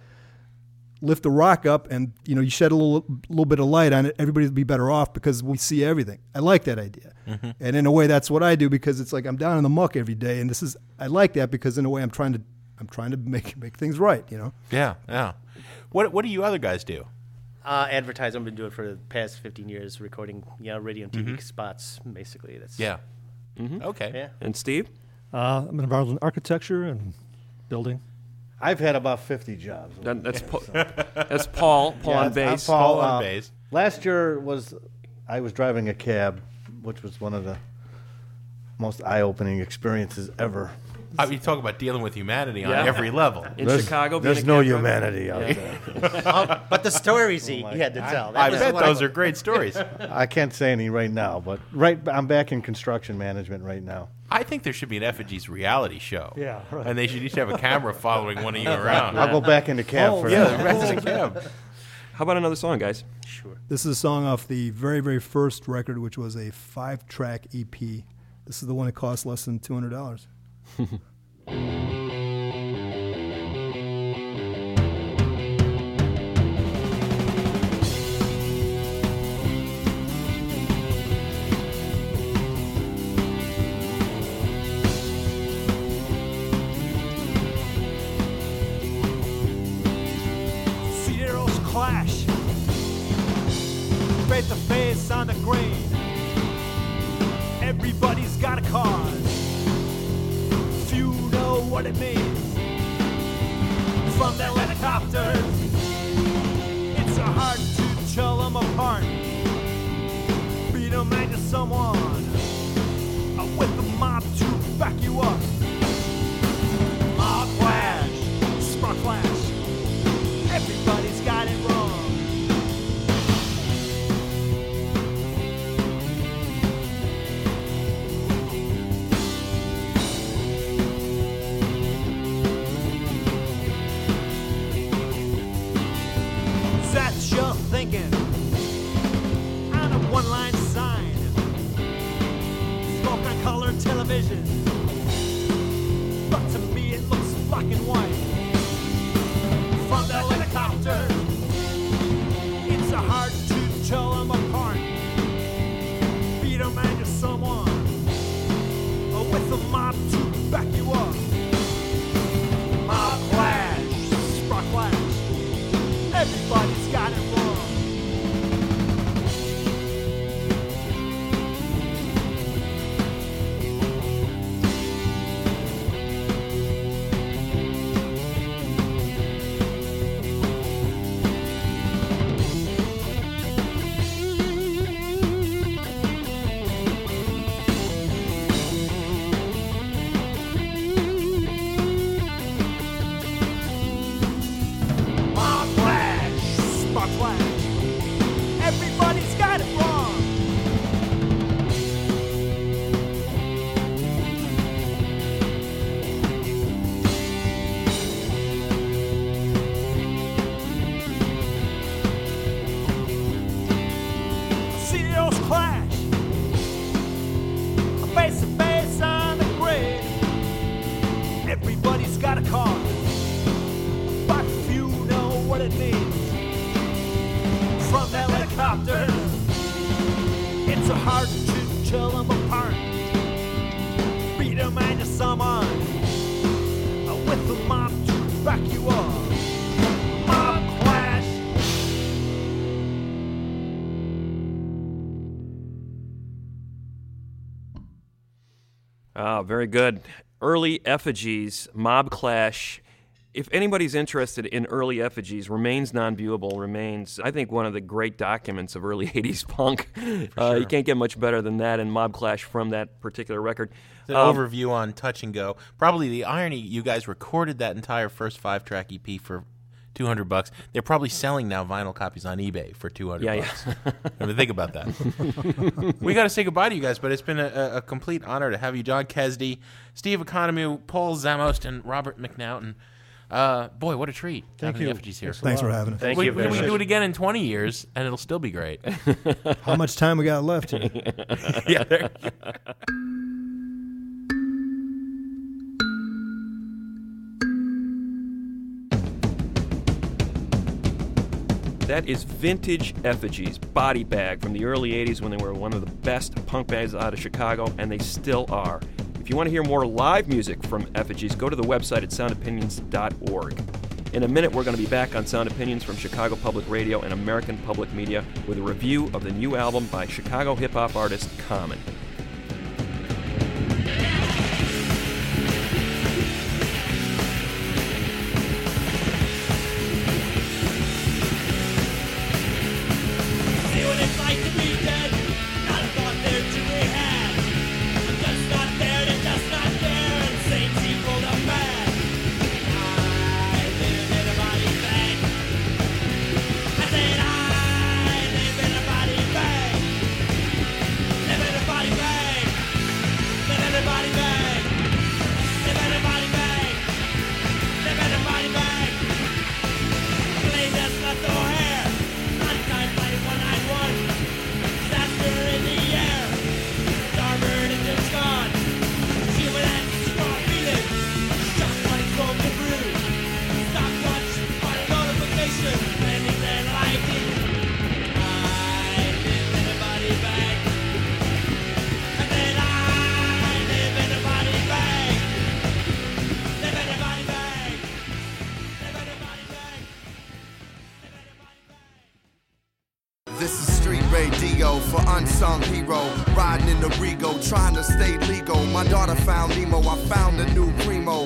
Speaker 9: lift a rock up and, you know, you shed a little little bit of light on it, everybody will be better off because we see everything. I like that idea. Mm-hmm. And in a way, that's what I do because it's like I'm down in the muck every day. And this is, I like that because in a way, I'm trying to, I'm trying to make make things right, you know?
Speaker 4: Yeah, yeah. What, what do you other guys do?
Speaker 12: Uh, advertising, I've been doing for the past fifteen years, recording, you know, radio and T V mm-hmm. spots, basically. That's
Speaker 4: yeah. Mm-hmm. Okay.
Speaker 12: Yeah.
Speaker 5: And Steve?
Speaker 11: Uh, I'm involved in architecture and building.
Speaker 10: I've had about fifty jobs.
Speaker 5: That, that's, pa- that's Paul. Paul
Speaker 10: yeah,
Speaker 5: on bass.
Speaker 10: Paul,
Speaker 4: Paul
Speaker 10: uh,
Speaker 4: on bass.
Speaker 10: Last year was, I was driving a cab, which was one of the most eye-opening experiences ever.
Speaker 4: I mean, you talk about dealing with humanity
Speaker 5: yeah.
Speaker 4: on every level.
Speaker 5: In
Speaker 10: there's,
Speaker 5: Chicago,
Speaker 10: there's no humanity out
Speaker 5: yeah.
Speaker 10: there.
Speaker 12: oh, but the stories he, he had to tell.
Speaker 4: I, I bet those I, are great stories.
Speaker 10: I can't say any right now, but right, I'm back in construction management right now.
Speaker 4: I think there should be an Effigies reality show.
Speaker 11: Yeah, right.
Speaker 4: And they should each have a camera following one of you around.
Speaker 10: I'll go back into cab
Speaker 11: oh,
Speaker 10: for
Speaker 4: yeah,
Speaker 10: that.
Speaker 4: the rest of the cab.
Speaker 5: How about another song, guys?
Speaker 12: Sure.
Speaker 9: This is a song off the very, very first record, which was a five-track E P. This is the one that cost less than two hundred dollars.
Speaker 13: Zeros clash, face to face on the green. Everybody's got a cause. what it means. From the helicopters, it's so hard to tell them apart. Beat them into someone uh, with the mob to back you up. Mob flash, spark flash, everybody's got it wrong. That's your thinking on a one-line sign. Smoke on color television, but to me it looks black and white. From the helicopter, it's so hard to tell them apart. Beat them into someone with a mob to back you up. Mob flash, spark flash, everybody's got it wrong. Mob flash, spark flash, everybody's got it wrong. C E Os clash, face to face on the grid. Everybody's got a car, but few know what it means. From the helicopter, it's so hard to tell them apart. Beat them into someone uh, with the mob to back you up. Mob clash.
Speaker 5: Ah, very good. Early effigies, Mob Clash. If anybody's interested in early effigies, Remains Non-Viewable remains, I think, one of the great documents of early eighties punk. Uh,
Speaker 4: sure.
Speaker 5: You can't get much better than that, and Mob Clash from that particular record.
Speaker 4: The
Speaker 5: Um,
Speaker 4: overview on Touch and Go. Probably the irony, you guys recorded that entire first five-track E P for two hundred bucks. They're probably selling now vinyl copies on eBay for two hundred
Speaker 5: Yeah,
Speaker 4: bucks.
Speaker 5: yeah.
Speaker 4: I mean, think about that. We got to say goodbye to you guys, but it's been a, a complete honor to have you, John Kesdy, Steve Economou, Paul Zamost, and Robert McNaughton. Uh, boy, what a treat.
Speaker 11: Thank
Speaker 4: having
Speaker 11: you.
Speaker 4: the effigies here.
Speaker 11: Thanks a Thanks lot. for having us.
Speaker 5: Thank
Speaker 4: we,
Speaker 5: you
Speaker 4: we,
Speaker 5: very
Speaker 4: we can
Speaker 5: much.
Speaker 4: do it again in twenty years, and it'll still be great.
Speaker 9: How much time we got left here?
Speaker 4: Yeah, there you go.
Speaker 5: That is Vintage Effigies, Body Bag, from the early eighties when they were one of the best punk bands out of Chicago, and they still are. If you want to hear more live music from Effigies, go to the website at sound opinions dot org. In a minute, we're going to be back on Sound Opinions from Chicago Public Radio and American Public Media with a review of the new album by Chicago hip-hop artist Common.
Speaker 13: See what it's like to be dead. Not a thought there to be had. I'm just not there, they're just not there. And same people don't mad. I live in a body bag. I said I live in a body bag. Live in a body bag. Live in a body bag. Live in a body bag. Live in a body bag. Blade that's not the hair. Untimed flight one nine one. Disaster in the air. Starboard engine's gone. Human and strong feeling. Shock lights from the brew. Stop watch. Final notification. Landing and lightning. I live in a body bag. And then I live in a body bag. Live in a body bag. Live in a body bag.
Speaker 14: This is street radio for unsung hero. Riding in the Rego, trying to stay legal. My daughter found Nemo, I found a new primo. Yeah, you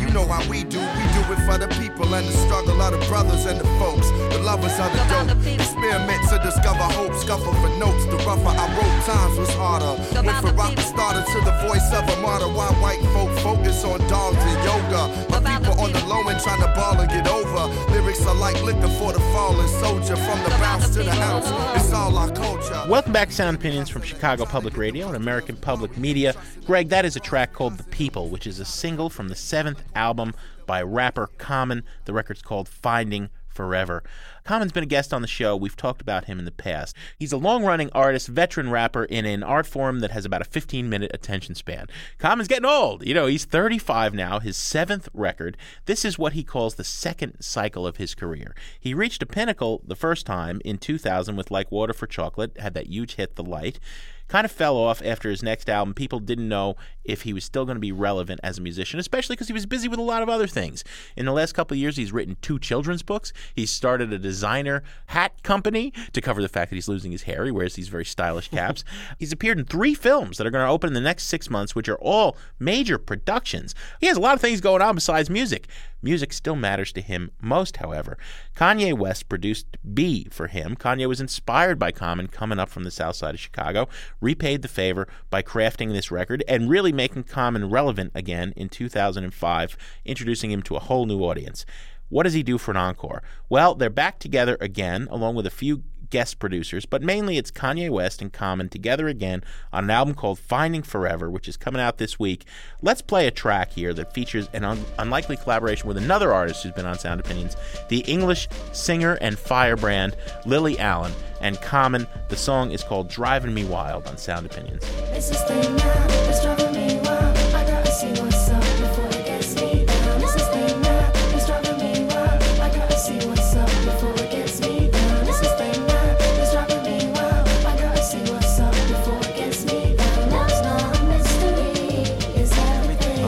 Speaker 14: You know how we do, we do it for the people and the struggle of the brothers and the folks, the lovers of the dope. Experiment to discover hope, scuffle for notes. The rougher I wrote, times was harder. Went from rock starter to the voice of a martyr. Why white folk focus on dogs and yoga? My people on the low end trying to ball and get over. Lyrics are like liquor for the fallen soldier. From the bounce to the ounce, it's all our culture.
Speaker 4: Welcome back to Sound Opinions from Chicago Public Radio and American Public Media. Greg, that is a track called The People, which is a single from the seventh album by rapper Common. The record's called Finding Forever. Common's been a guest on the show. We've talked about him in the past. He's a long-running artist, veteran rapper in an art form that has about a fifteen-minute attention span. Common's getting old. You know, he's thirty-five now, his seventh record. This is what he calls the second cycle of his career. He reached a pinnacle the first time in two thousand with Like Water for Chocolate, had that huge hit, The Light. Kind of fell off after his next album. People didn't know if he was still going to be relevant as a musician, especially because he was busy with a lot of other things. In the last couple of years, he's written two children's books. He's started a designer hat company to cover the fact that he's losing his hair. He wears these very stylish caps. He's appeared in three films that are going to open in the next six months, which are all major productions. He has a lot of things going on besides music. Music still matters to him most, however. Kanye West produced B for him. Kanye was inspired by Common coming up from the south side of Chicago, repaid the favor by crafting this record and really making Common relevant again in two thousand five, introducing him to a whole new audience. What does he do for an encore? Well, they're back together again, along with a few guest producers, but mainly it's Kanye West and Common together again on an album called Finding Forever, which is coming out this week. Let's play a track here that features an un- unlikely collaboration with another artist who's been on Sound Opinions, the English singer and firebrand Lily Allen, and Common. The song is called Driving Me Wild on Sound Opinions.
Speaker 6: It's this thing now that's driving me wild. I gotta see what's up before it gets me down. It's this thing now that's driving me wild. I gotta see what's up before it gets me down. It's this thing now that's driving me wild. I gotta see what's up before it gets me down. Love's not a mystery, it's everything.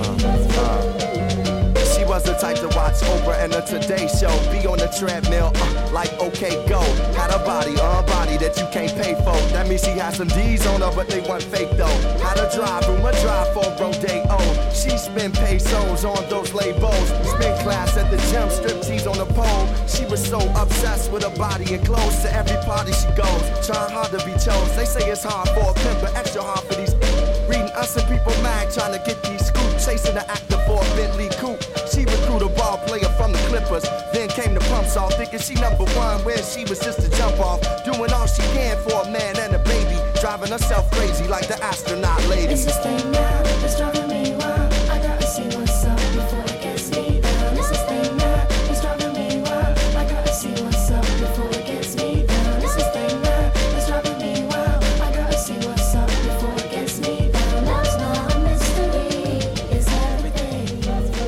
Speaker 14: Uh, uh. She was the type to watch Oprah and the Today Show, be on the treadmill, uh, like okay go. Had a body, a body that you can't pay for. That means she had some D's on her, but they weren't fake though. Had a drive room, a drive for Rodeo. She spent pesos on those labels. Spin class at the gym, striptease on the pole. She was so obsessed with her body and clothes. To every party she goes, trying hard to be chose. They say it's hard for a pimp, but extra hard for these. Reading us and people mad, trying to get these scoops. Chasing the actor for a Bentley coupe. She recruited a ball player from the Clippers. Then came the pumps off, thinking she number one, where she was just a jump off. Doing all she can for a man and a baby. Driving herself crazy like the astronaut lady.
Speaker 6: It's this thing now that's driving me wild. I gotta see what's up before it gets me down. It's this thing now that's driving me wild. I gotta see what's up before it gets me down. It's this thing now that's driving me wild. I gotta see what's up before it gets me down. Love's not a mystery, it's everything.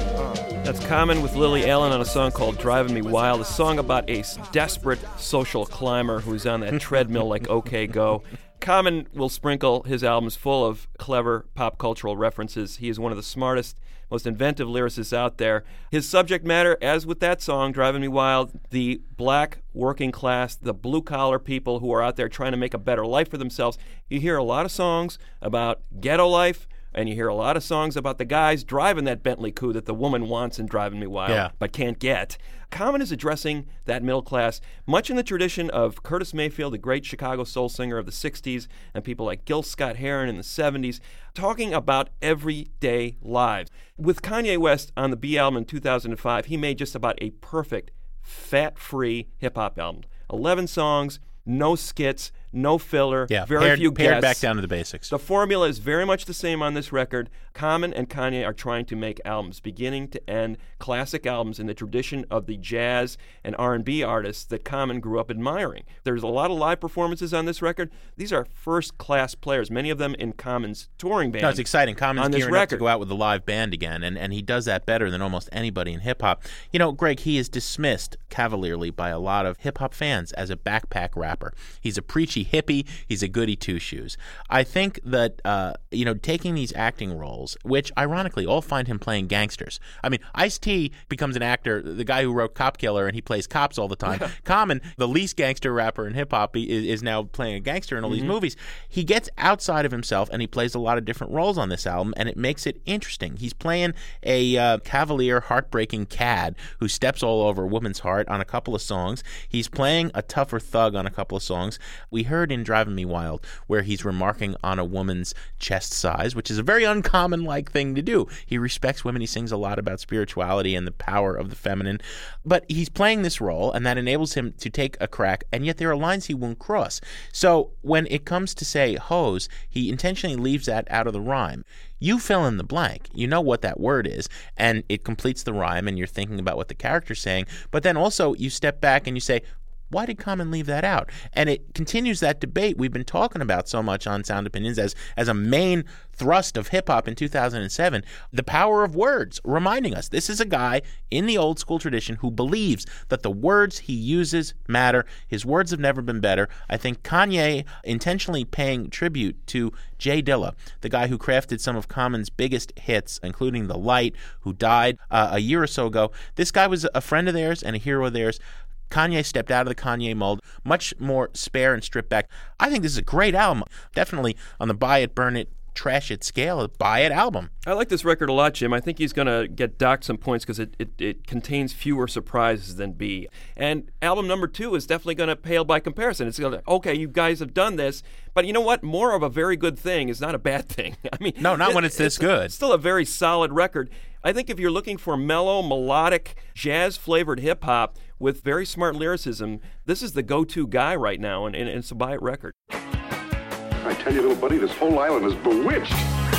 Speaker 5: That's Common with Lily Allen on a song called Driving Me Wild, a song about a desperate social climber who's on that treadmill like OK Go. Common will sprinkle his albums full of clever pop cultural references. He is one of the smartest, most inventive lyricists out there. His subject matter, as with that song, Driving Me Wild, the black working class, the blue-collar people who are out there trying to make a better life for themselves. You hear a lot of songs about ghetto life, and you hear a lot of songs about the guys driving that Bentley coupe that the woman wants in Driving Me Wild,
Speaker 4: yeah.
Speaker 5: but can't get. Common is addressing that middle class, much in the tradition of Curtis Mayfield, the great Chicago soul singer of the sixties, and people like Gil Scott-Heron in the seventies, talking about everyday lives. With Kanye West on the B album in two thousand five, he made just about a perfect, fat-free hip-hop album. eleven songs, no skits, no filler,
Speaker 4: yeah,
Speaker 5: very
Speaker 4: pared,
Speaker 5: few
Speaker 4: pared
Speaker 5: guests.
Speaker 4: back down to the basics.
Speaker 5: The formula is very much the same on this record. Common and Kanye are trying to make albums, beginning to end, classic albums in the tradition of the jazz and R and B artists that Common grew up admiring. There's a lot of live performances on this record. These are first-class players, many of them in Common's touring band.
Speaker 4: No, it's exciting. Common's
Speaker 5: on this
Speaker 4: gearing
Speaker 5: record.
Speaker 4: up to go out with a live band again, and, and he does that better than almost anybody in hip-hop. You know, Greg, he is dismissed cavalierly by a lot of hip-hop fans as a backpack rapper. He's a preachy touchy hippie. He's a goody two-shoes. I think that, uh, you know, taking these acting roles, which ironically all find him playing gangsters. I mean, Ice-T becomes an actor, the guy who wrote Cop Killer, and he plays cops all the time. Common, the least gangster rapper in hip-hop, is, is now playing a gangster in all these
Speaker 5: Mhm.
Speaker 4: movies. He gets outside of himself, and he plays a lot of different roles on this album, and it makes it interesting. He's playing a uh, cavalier, heartbreaking cad who steps all over a woman's heart on a couple of songs. He's playing a tougher thug on a couple of songs. We heard in Driving Me Wild where he's remarking on a woman's chest size, which is a very uncommon-like thing to do. He respects women. He sings a lot about spirituality and the power of the feminine. But he's playing this role, and that enables him to take a crack, and yet there are lines he won't cross. So when it comes to, say, hose, he intentionally leaves that out of the rhyme. You fill in the blank. You know what that word is, and it completes the rhyme, and you're thinking about what the character's saying. But then also you step back and you say, why did Common leave that out? And it continues that debate we've been talking about so much on Sound Opinions as, as a main thrust of hip-hop in two thousand seven, the power of words, reminding us this is a guy in the old school tradition who believes that the words he uses matter. His words have never been better. I think Kanye intentionally paying tribute to Jay Dilla, the guy who crafted some of Common's biggest hits, including The Light, who died uh, a year or so ago. This guy was a friend of theirs and a hero of theirs. Kanye stepped out of the Kanye mold, much more spare and stripped back. I think this is a great album. Definitely on the buy it, burn it, trash it scale, a buy it album.
Speaker 5: I like this record a lot, Jim. I think he's going to get docked some points because it, it, it contains fewer surprises than B. And album number two is definitely going to pale by comparison. It's going to, okay, you guys have done this, but you know what? More of a very good thing is not a bad thing. I mean,
Speaker 4: no, not it, when it's this
Speaker 5: it's
Speaker 4: good.
Speaker 5: It's still a very solid record. I think if you're looking for mellow, melodic, jazz-flavored hip-hop with very smart lyricism, this is the go-to guy right now, and, and it's a buy it record.
Speaker 15: I tell you, little buddy, this whole island is bewitched.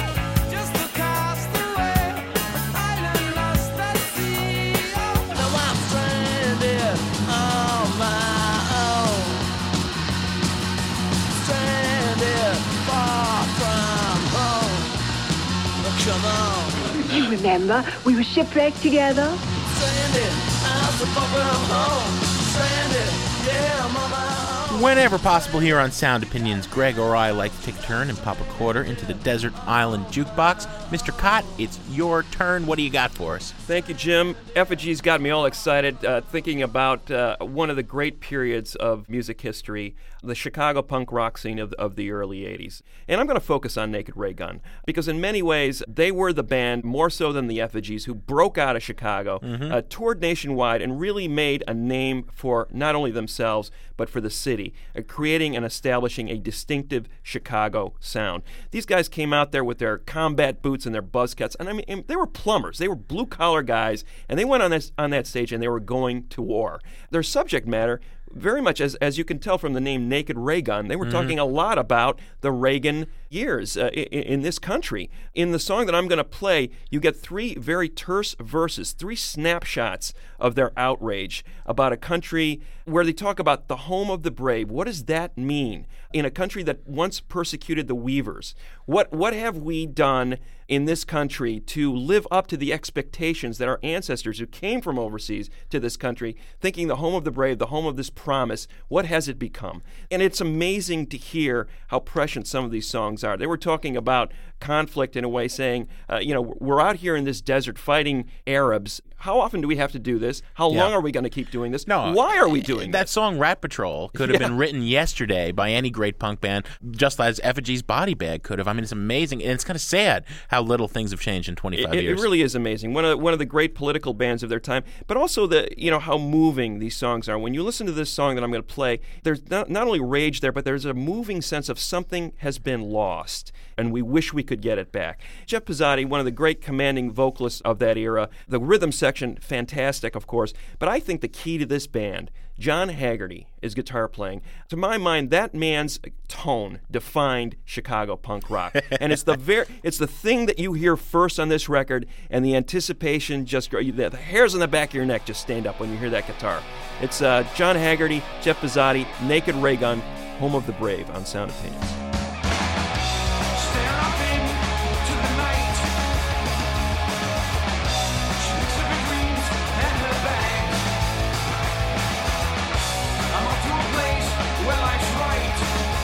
Speaker 16: You remember, we were shipwrecked together.
Speaker 4: Whenever possible here on Sound Opinions, Greg or I like to take a turn and pop a quarter into the Desert Island Jukebox. Mister Cott, it's your turn. What do you got for us?
Speaker 5: Thank you, Jim. Effigy's got me all excited uh, thinking about uh, one of the great periods of music history, the Chicago punk rock scene of, of the early eighties. And I'm going to focus on Naked Ray Gun because in many ways they were the band, more so than the Effigies, who broke out of Chicago, mm-hmm. uh, toured nationwide, and really made a name for not only themselves but for the city, uh, creating and establishing a distinctive Chicago sound. These guys came out there with their combat boots and their buzz cuts, and I mean, and they were plumbers. They were blue-collar guys, and they went on this on that stage and they were going to war. Their subject matter, very much as as you can tell from the name Naked Ray Gun, they were mm-hmm. talking a lot about the Reagan years uh, in, in this country. In the song that I'm going to play, you get three very terse verses, three snapshots of their outrage about a country where they talk about the home of the brave. What does that mean? In a country that once persecuted the weavers, what what have we done in this country to live up to the expectations that our ancestors who came from overseas to this country, thinking the home of the brave, the home of this promise, what has it become? And it's amazing to hear how prescient some of these songs are. They were talking about conflict in a way, saying, uh, you know, we're out here in this desert fighting Arabs. How often do we have to do this? How
Speaker 4: yeah.
Speaker 5: long are we going to keep doing this?
Speaker 4: No.
Speaker 5: Why are we doing
Speaker 4: that
Speaker 5: this?
Speaker 4: song Rat Patrol could have
Speaker 5: yeah.
Speaker 4: been written yesterday by any great punk band, just as Effigy's Body Bag could have. I mean, it's amazing, and it's kind of sad how little things have changed in twenty-five
Speaker 5: it,
Speaker 4: years.
Speaker 5: It really is amazing. One of one of the great political bands of their time, but also the you know how moving these songs are. When you listen to this song that I'm going to play, there's not, not only rage there, but there's a moving sense of something has been lost, and we wish we could get it back. Jeff Pezzati, one of the great commanding vocalists of that era, the rhythm section, fantastic, of course, but I think the key to this band, John Haggerty is guitar playing. To my mind, that man's tone defined Chicago punk rock, and it's the ver- it's the thing that you hear first on this record, and the anticipation just the hairs on the back of your neck just stand up when you hear that guitar. It's uh, John Haggerty, Jeff Pezzati, Naked Ray Gun, Home of the Brave on Sound Opinions.
Speaker 13: Well, life's right.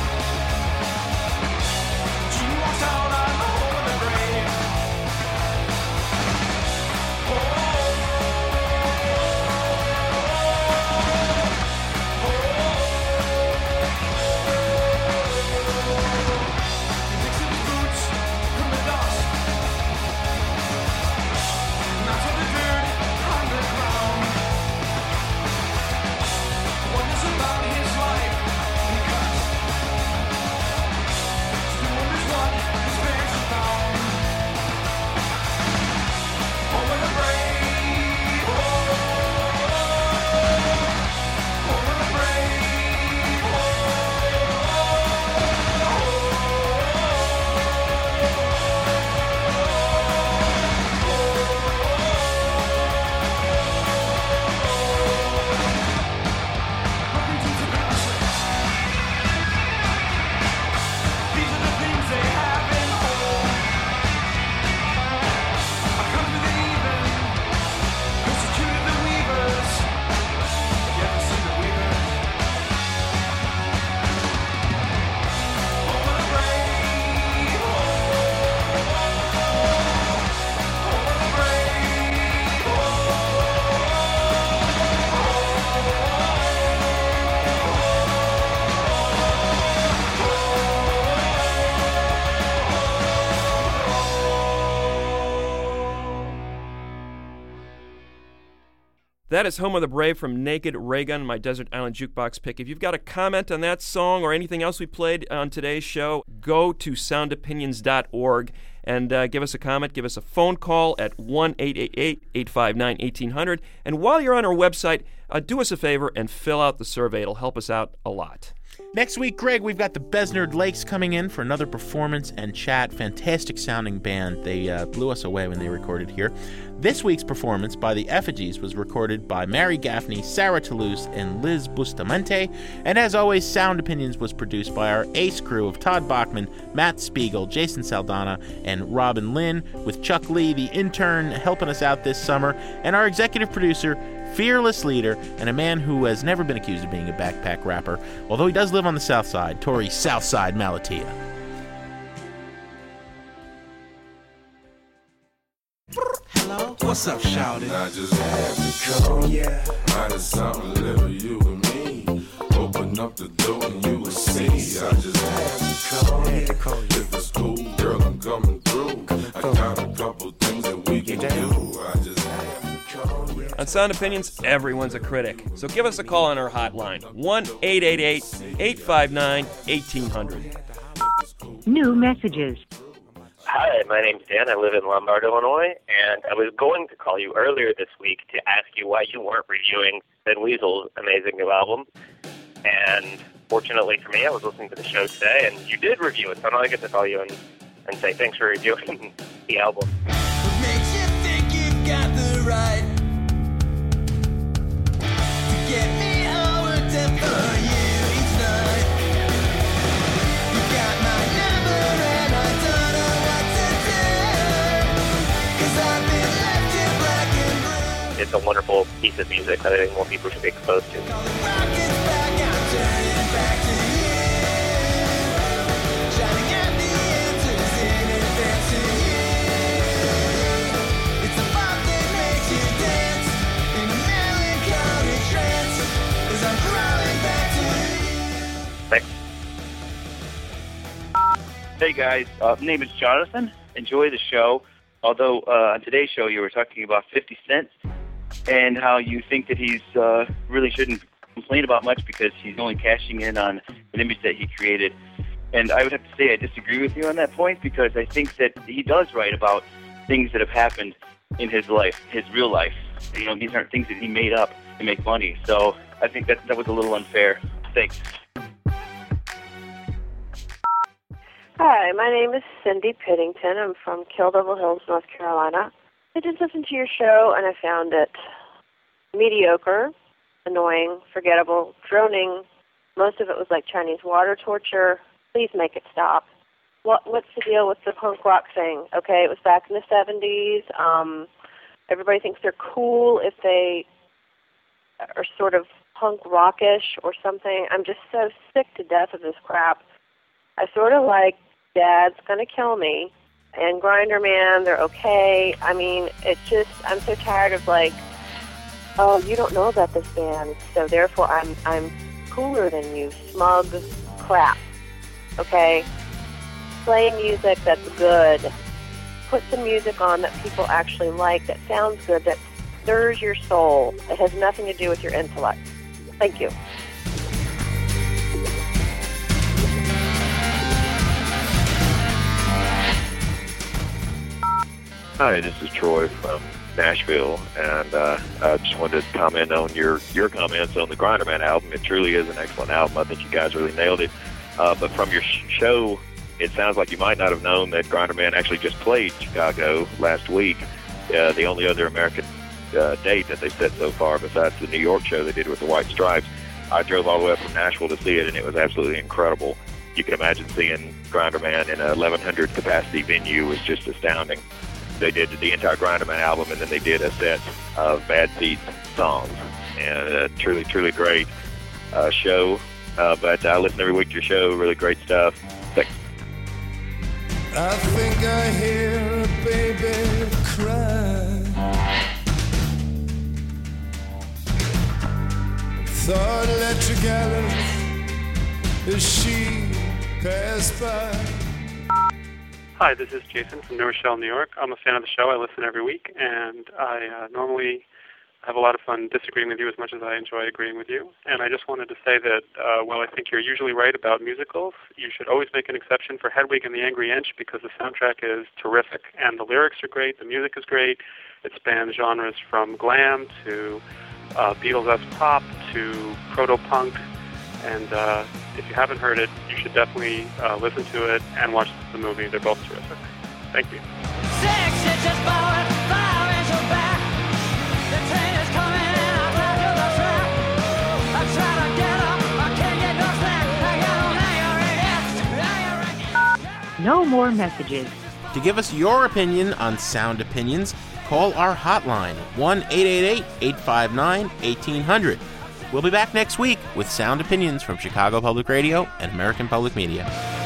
Speaker 5: That is Home of the Brave from Naked Raygun, my Desert Island Jukebox pick. If you've got a comment on that song or anything else we played on today's show, go to sound opinions dot org and uh, give us a comment. Give us a phone call at one eight eight eight, eight five nine, one eight hundred. And while you're on our website, uh, do us a favor and fill out the survey. It'll help us out a lot.
Speaker 4: Next week, Greg, we've got the Besnard Lakes coming in for another performance and chat. Fantastic sounding band. They uh, blew us away when they recorded here. This week's performance by the Effigies was recorded by Mary Gaffney, Sarah Toulouse, and Liz Bustamante. And as always, Sound Opinions was produced by our ace crew of Todd Bachman, Matt Spiegel, Jason Saldana, and Robin Lynn, with Chuck Lee, the intern, helping us out this summer, and our executive producer, fearless leader, and a man who has never been accused of being a backpack rapper, although he does live on the south side, Tori Southside Malatia.
Speaker 7: Hello? What's up, shouty?
Speaker 17: I just had to call. Yeah. I just something little you and me. Open up the door and you will see. I just had to call. Yeah. If it's cool, girl, I'm coming through. I got a couple things that we can do. I just had to call. Yeah.
Speaker 5: On Sound Opinions, everyone's a critic. So give us a call on our hotline, one eight eight eight, eight five nine, one eight hundred.
Speaker 16: New messages.
Speaker 18: Hi, my name's Dan. I live in Lombard, Illinois, and I was going to call you earlier this week to ask you why you weren't reviewing Ben Weasel's amazing new album. And fortunately for me, I was listening to the show today, and you did review it, so now I get to call you and, and say thanks for reviewing the album.
Speaker 13: What makes you think you've got the right to get me over to for you each night? You got my number and I don't know what to do, 'cause I've been left in black and blue.
Speaker 18: It's a wonderful piece of music that I think more people should be exposed to.
Speaker 13: Rockets back, I'm turning back to you, shouting out the answers in advance to you. It's a pop that makes you dance in a melancholy trance as I'm crawling back to you.
Speaker 18: Thanks.
Speaker 19: Hey guys, uh, my name is Jonathan. Enjoy the show. Although uh, on today's show you were talking about fifty Cent and how you think that he's uh, really shouldn't complain about much because he's only cashing in on an image that he created. And I would have to say I disagree with you on that point, because I think that he does write about things that have happened in his life, his real life. You know, these aren't things that he made up to make money. So I think that that was a little unfair. Thanks.
Speaker 20: Hi, my name is Cindy Pittington. I'm from Kill Devil Hills, North Carolina. I just listened to your show and I found it mediocre, annoying, forgettable, droning. Most of it was like Chinese water torture. Please make it stop. What What's the deal with the punk rock thing? Okay, it was back in the seventies. Um, everybody thinks they're cool if they are sort of punk rockish or something. I'm just so sick to death of this crap. I sort of like Dad's Gonna Kill Me and Grinder Man. They're okay. I mean, it's just, I'm so tired of like, oh, you don't know about this band, so therefore I'm I'm cooler than you, smug crap. Okay? Play music that's good. Put some music on that people actually like, that sounds good, that stirs your soul. It has nothing to do with your intellect. Thank you.
Speaker 21: Hi, this is Troy from Nashville, and uh, I just wanted to comment on your, your comments on the Grinderman album. It truly is an excellent album. I think you guys really nailed it. Uh, but from your sh- show, it sounds like you might not have known that Grinderman actually just played Chicago last week, uh, the only other American uh, date that they've set so far besides the New York show they did with the White Stripes. I drove all the way up from Nashville to see it, and it was absolutely incredible. You can imagine seeing Grinderman in an eleven hundred capacity venue was just astounding. They did the entire Grinderman album, and then they did a set of Bad Seeds songs, and a truly, truly great uh, show. Uh, but I listen every week to your show. Really great stuff. Thanks.
Speaker 13: I think I hear a baby cry. Thought I'd let you gather as she passed by.
Speaker 22: Hi, this is Jason from New Rochelle, New York. I'm a fan of the show. I listen every week, and I uh, normally have a lot of fun disagreeing with you as much as I enjoy agreeing with you. And I just wanted to say that uh, while I think you're usually right about musicals, you should always make an exception for Hedwig and the Angry Inch because the soundtrack is terrific. And the lyrics are great, the music is great. It spans genres from glam to uh, Beatles-esque pop to proto-punk. And uh, if you haven't heard it, you should definitely uh, listen to it and watch the movie. They're both terrific. Thank you.
Speaker 13: Six inches forward, five inches back. The train is coming and I'm tied to the track. I try to get up, I can't get no slack. I got on
Speaker 16: No more messages.
Speaker 4: To give us your opinion on Sound Opinions, call our hotline, one eight eight eight, eight five nine, eighteen hundred. We'll be back next week with Sound Opinions from Chicago Public Radio and American Public Media.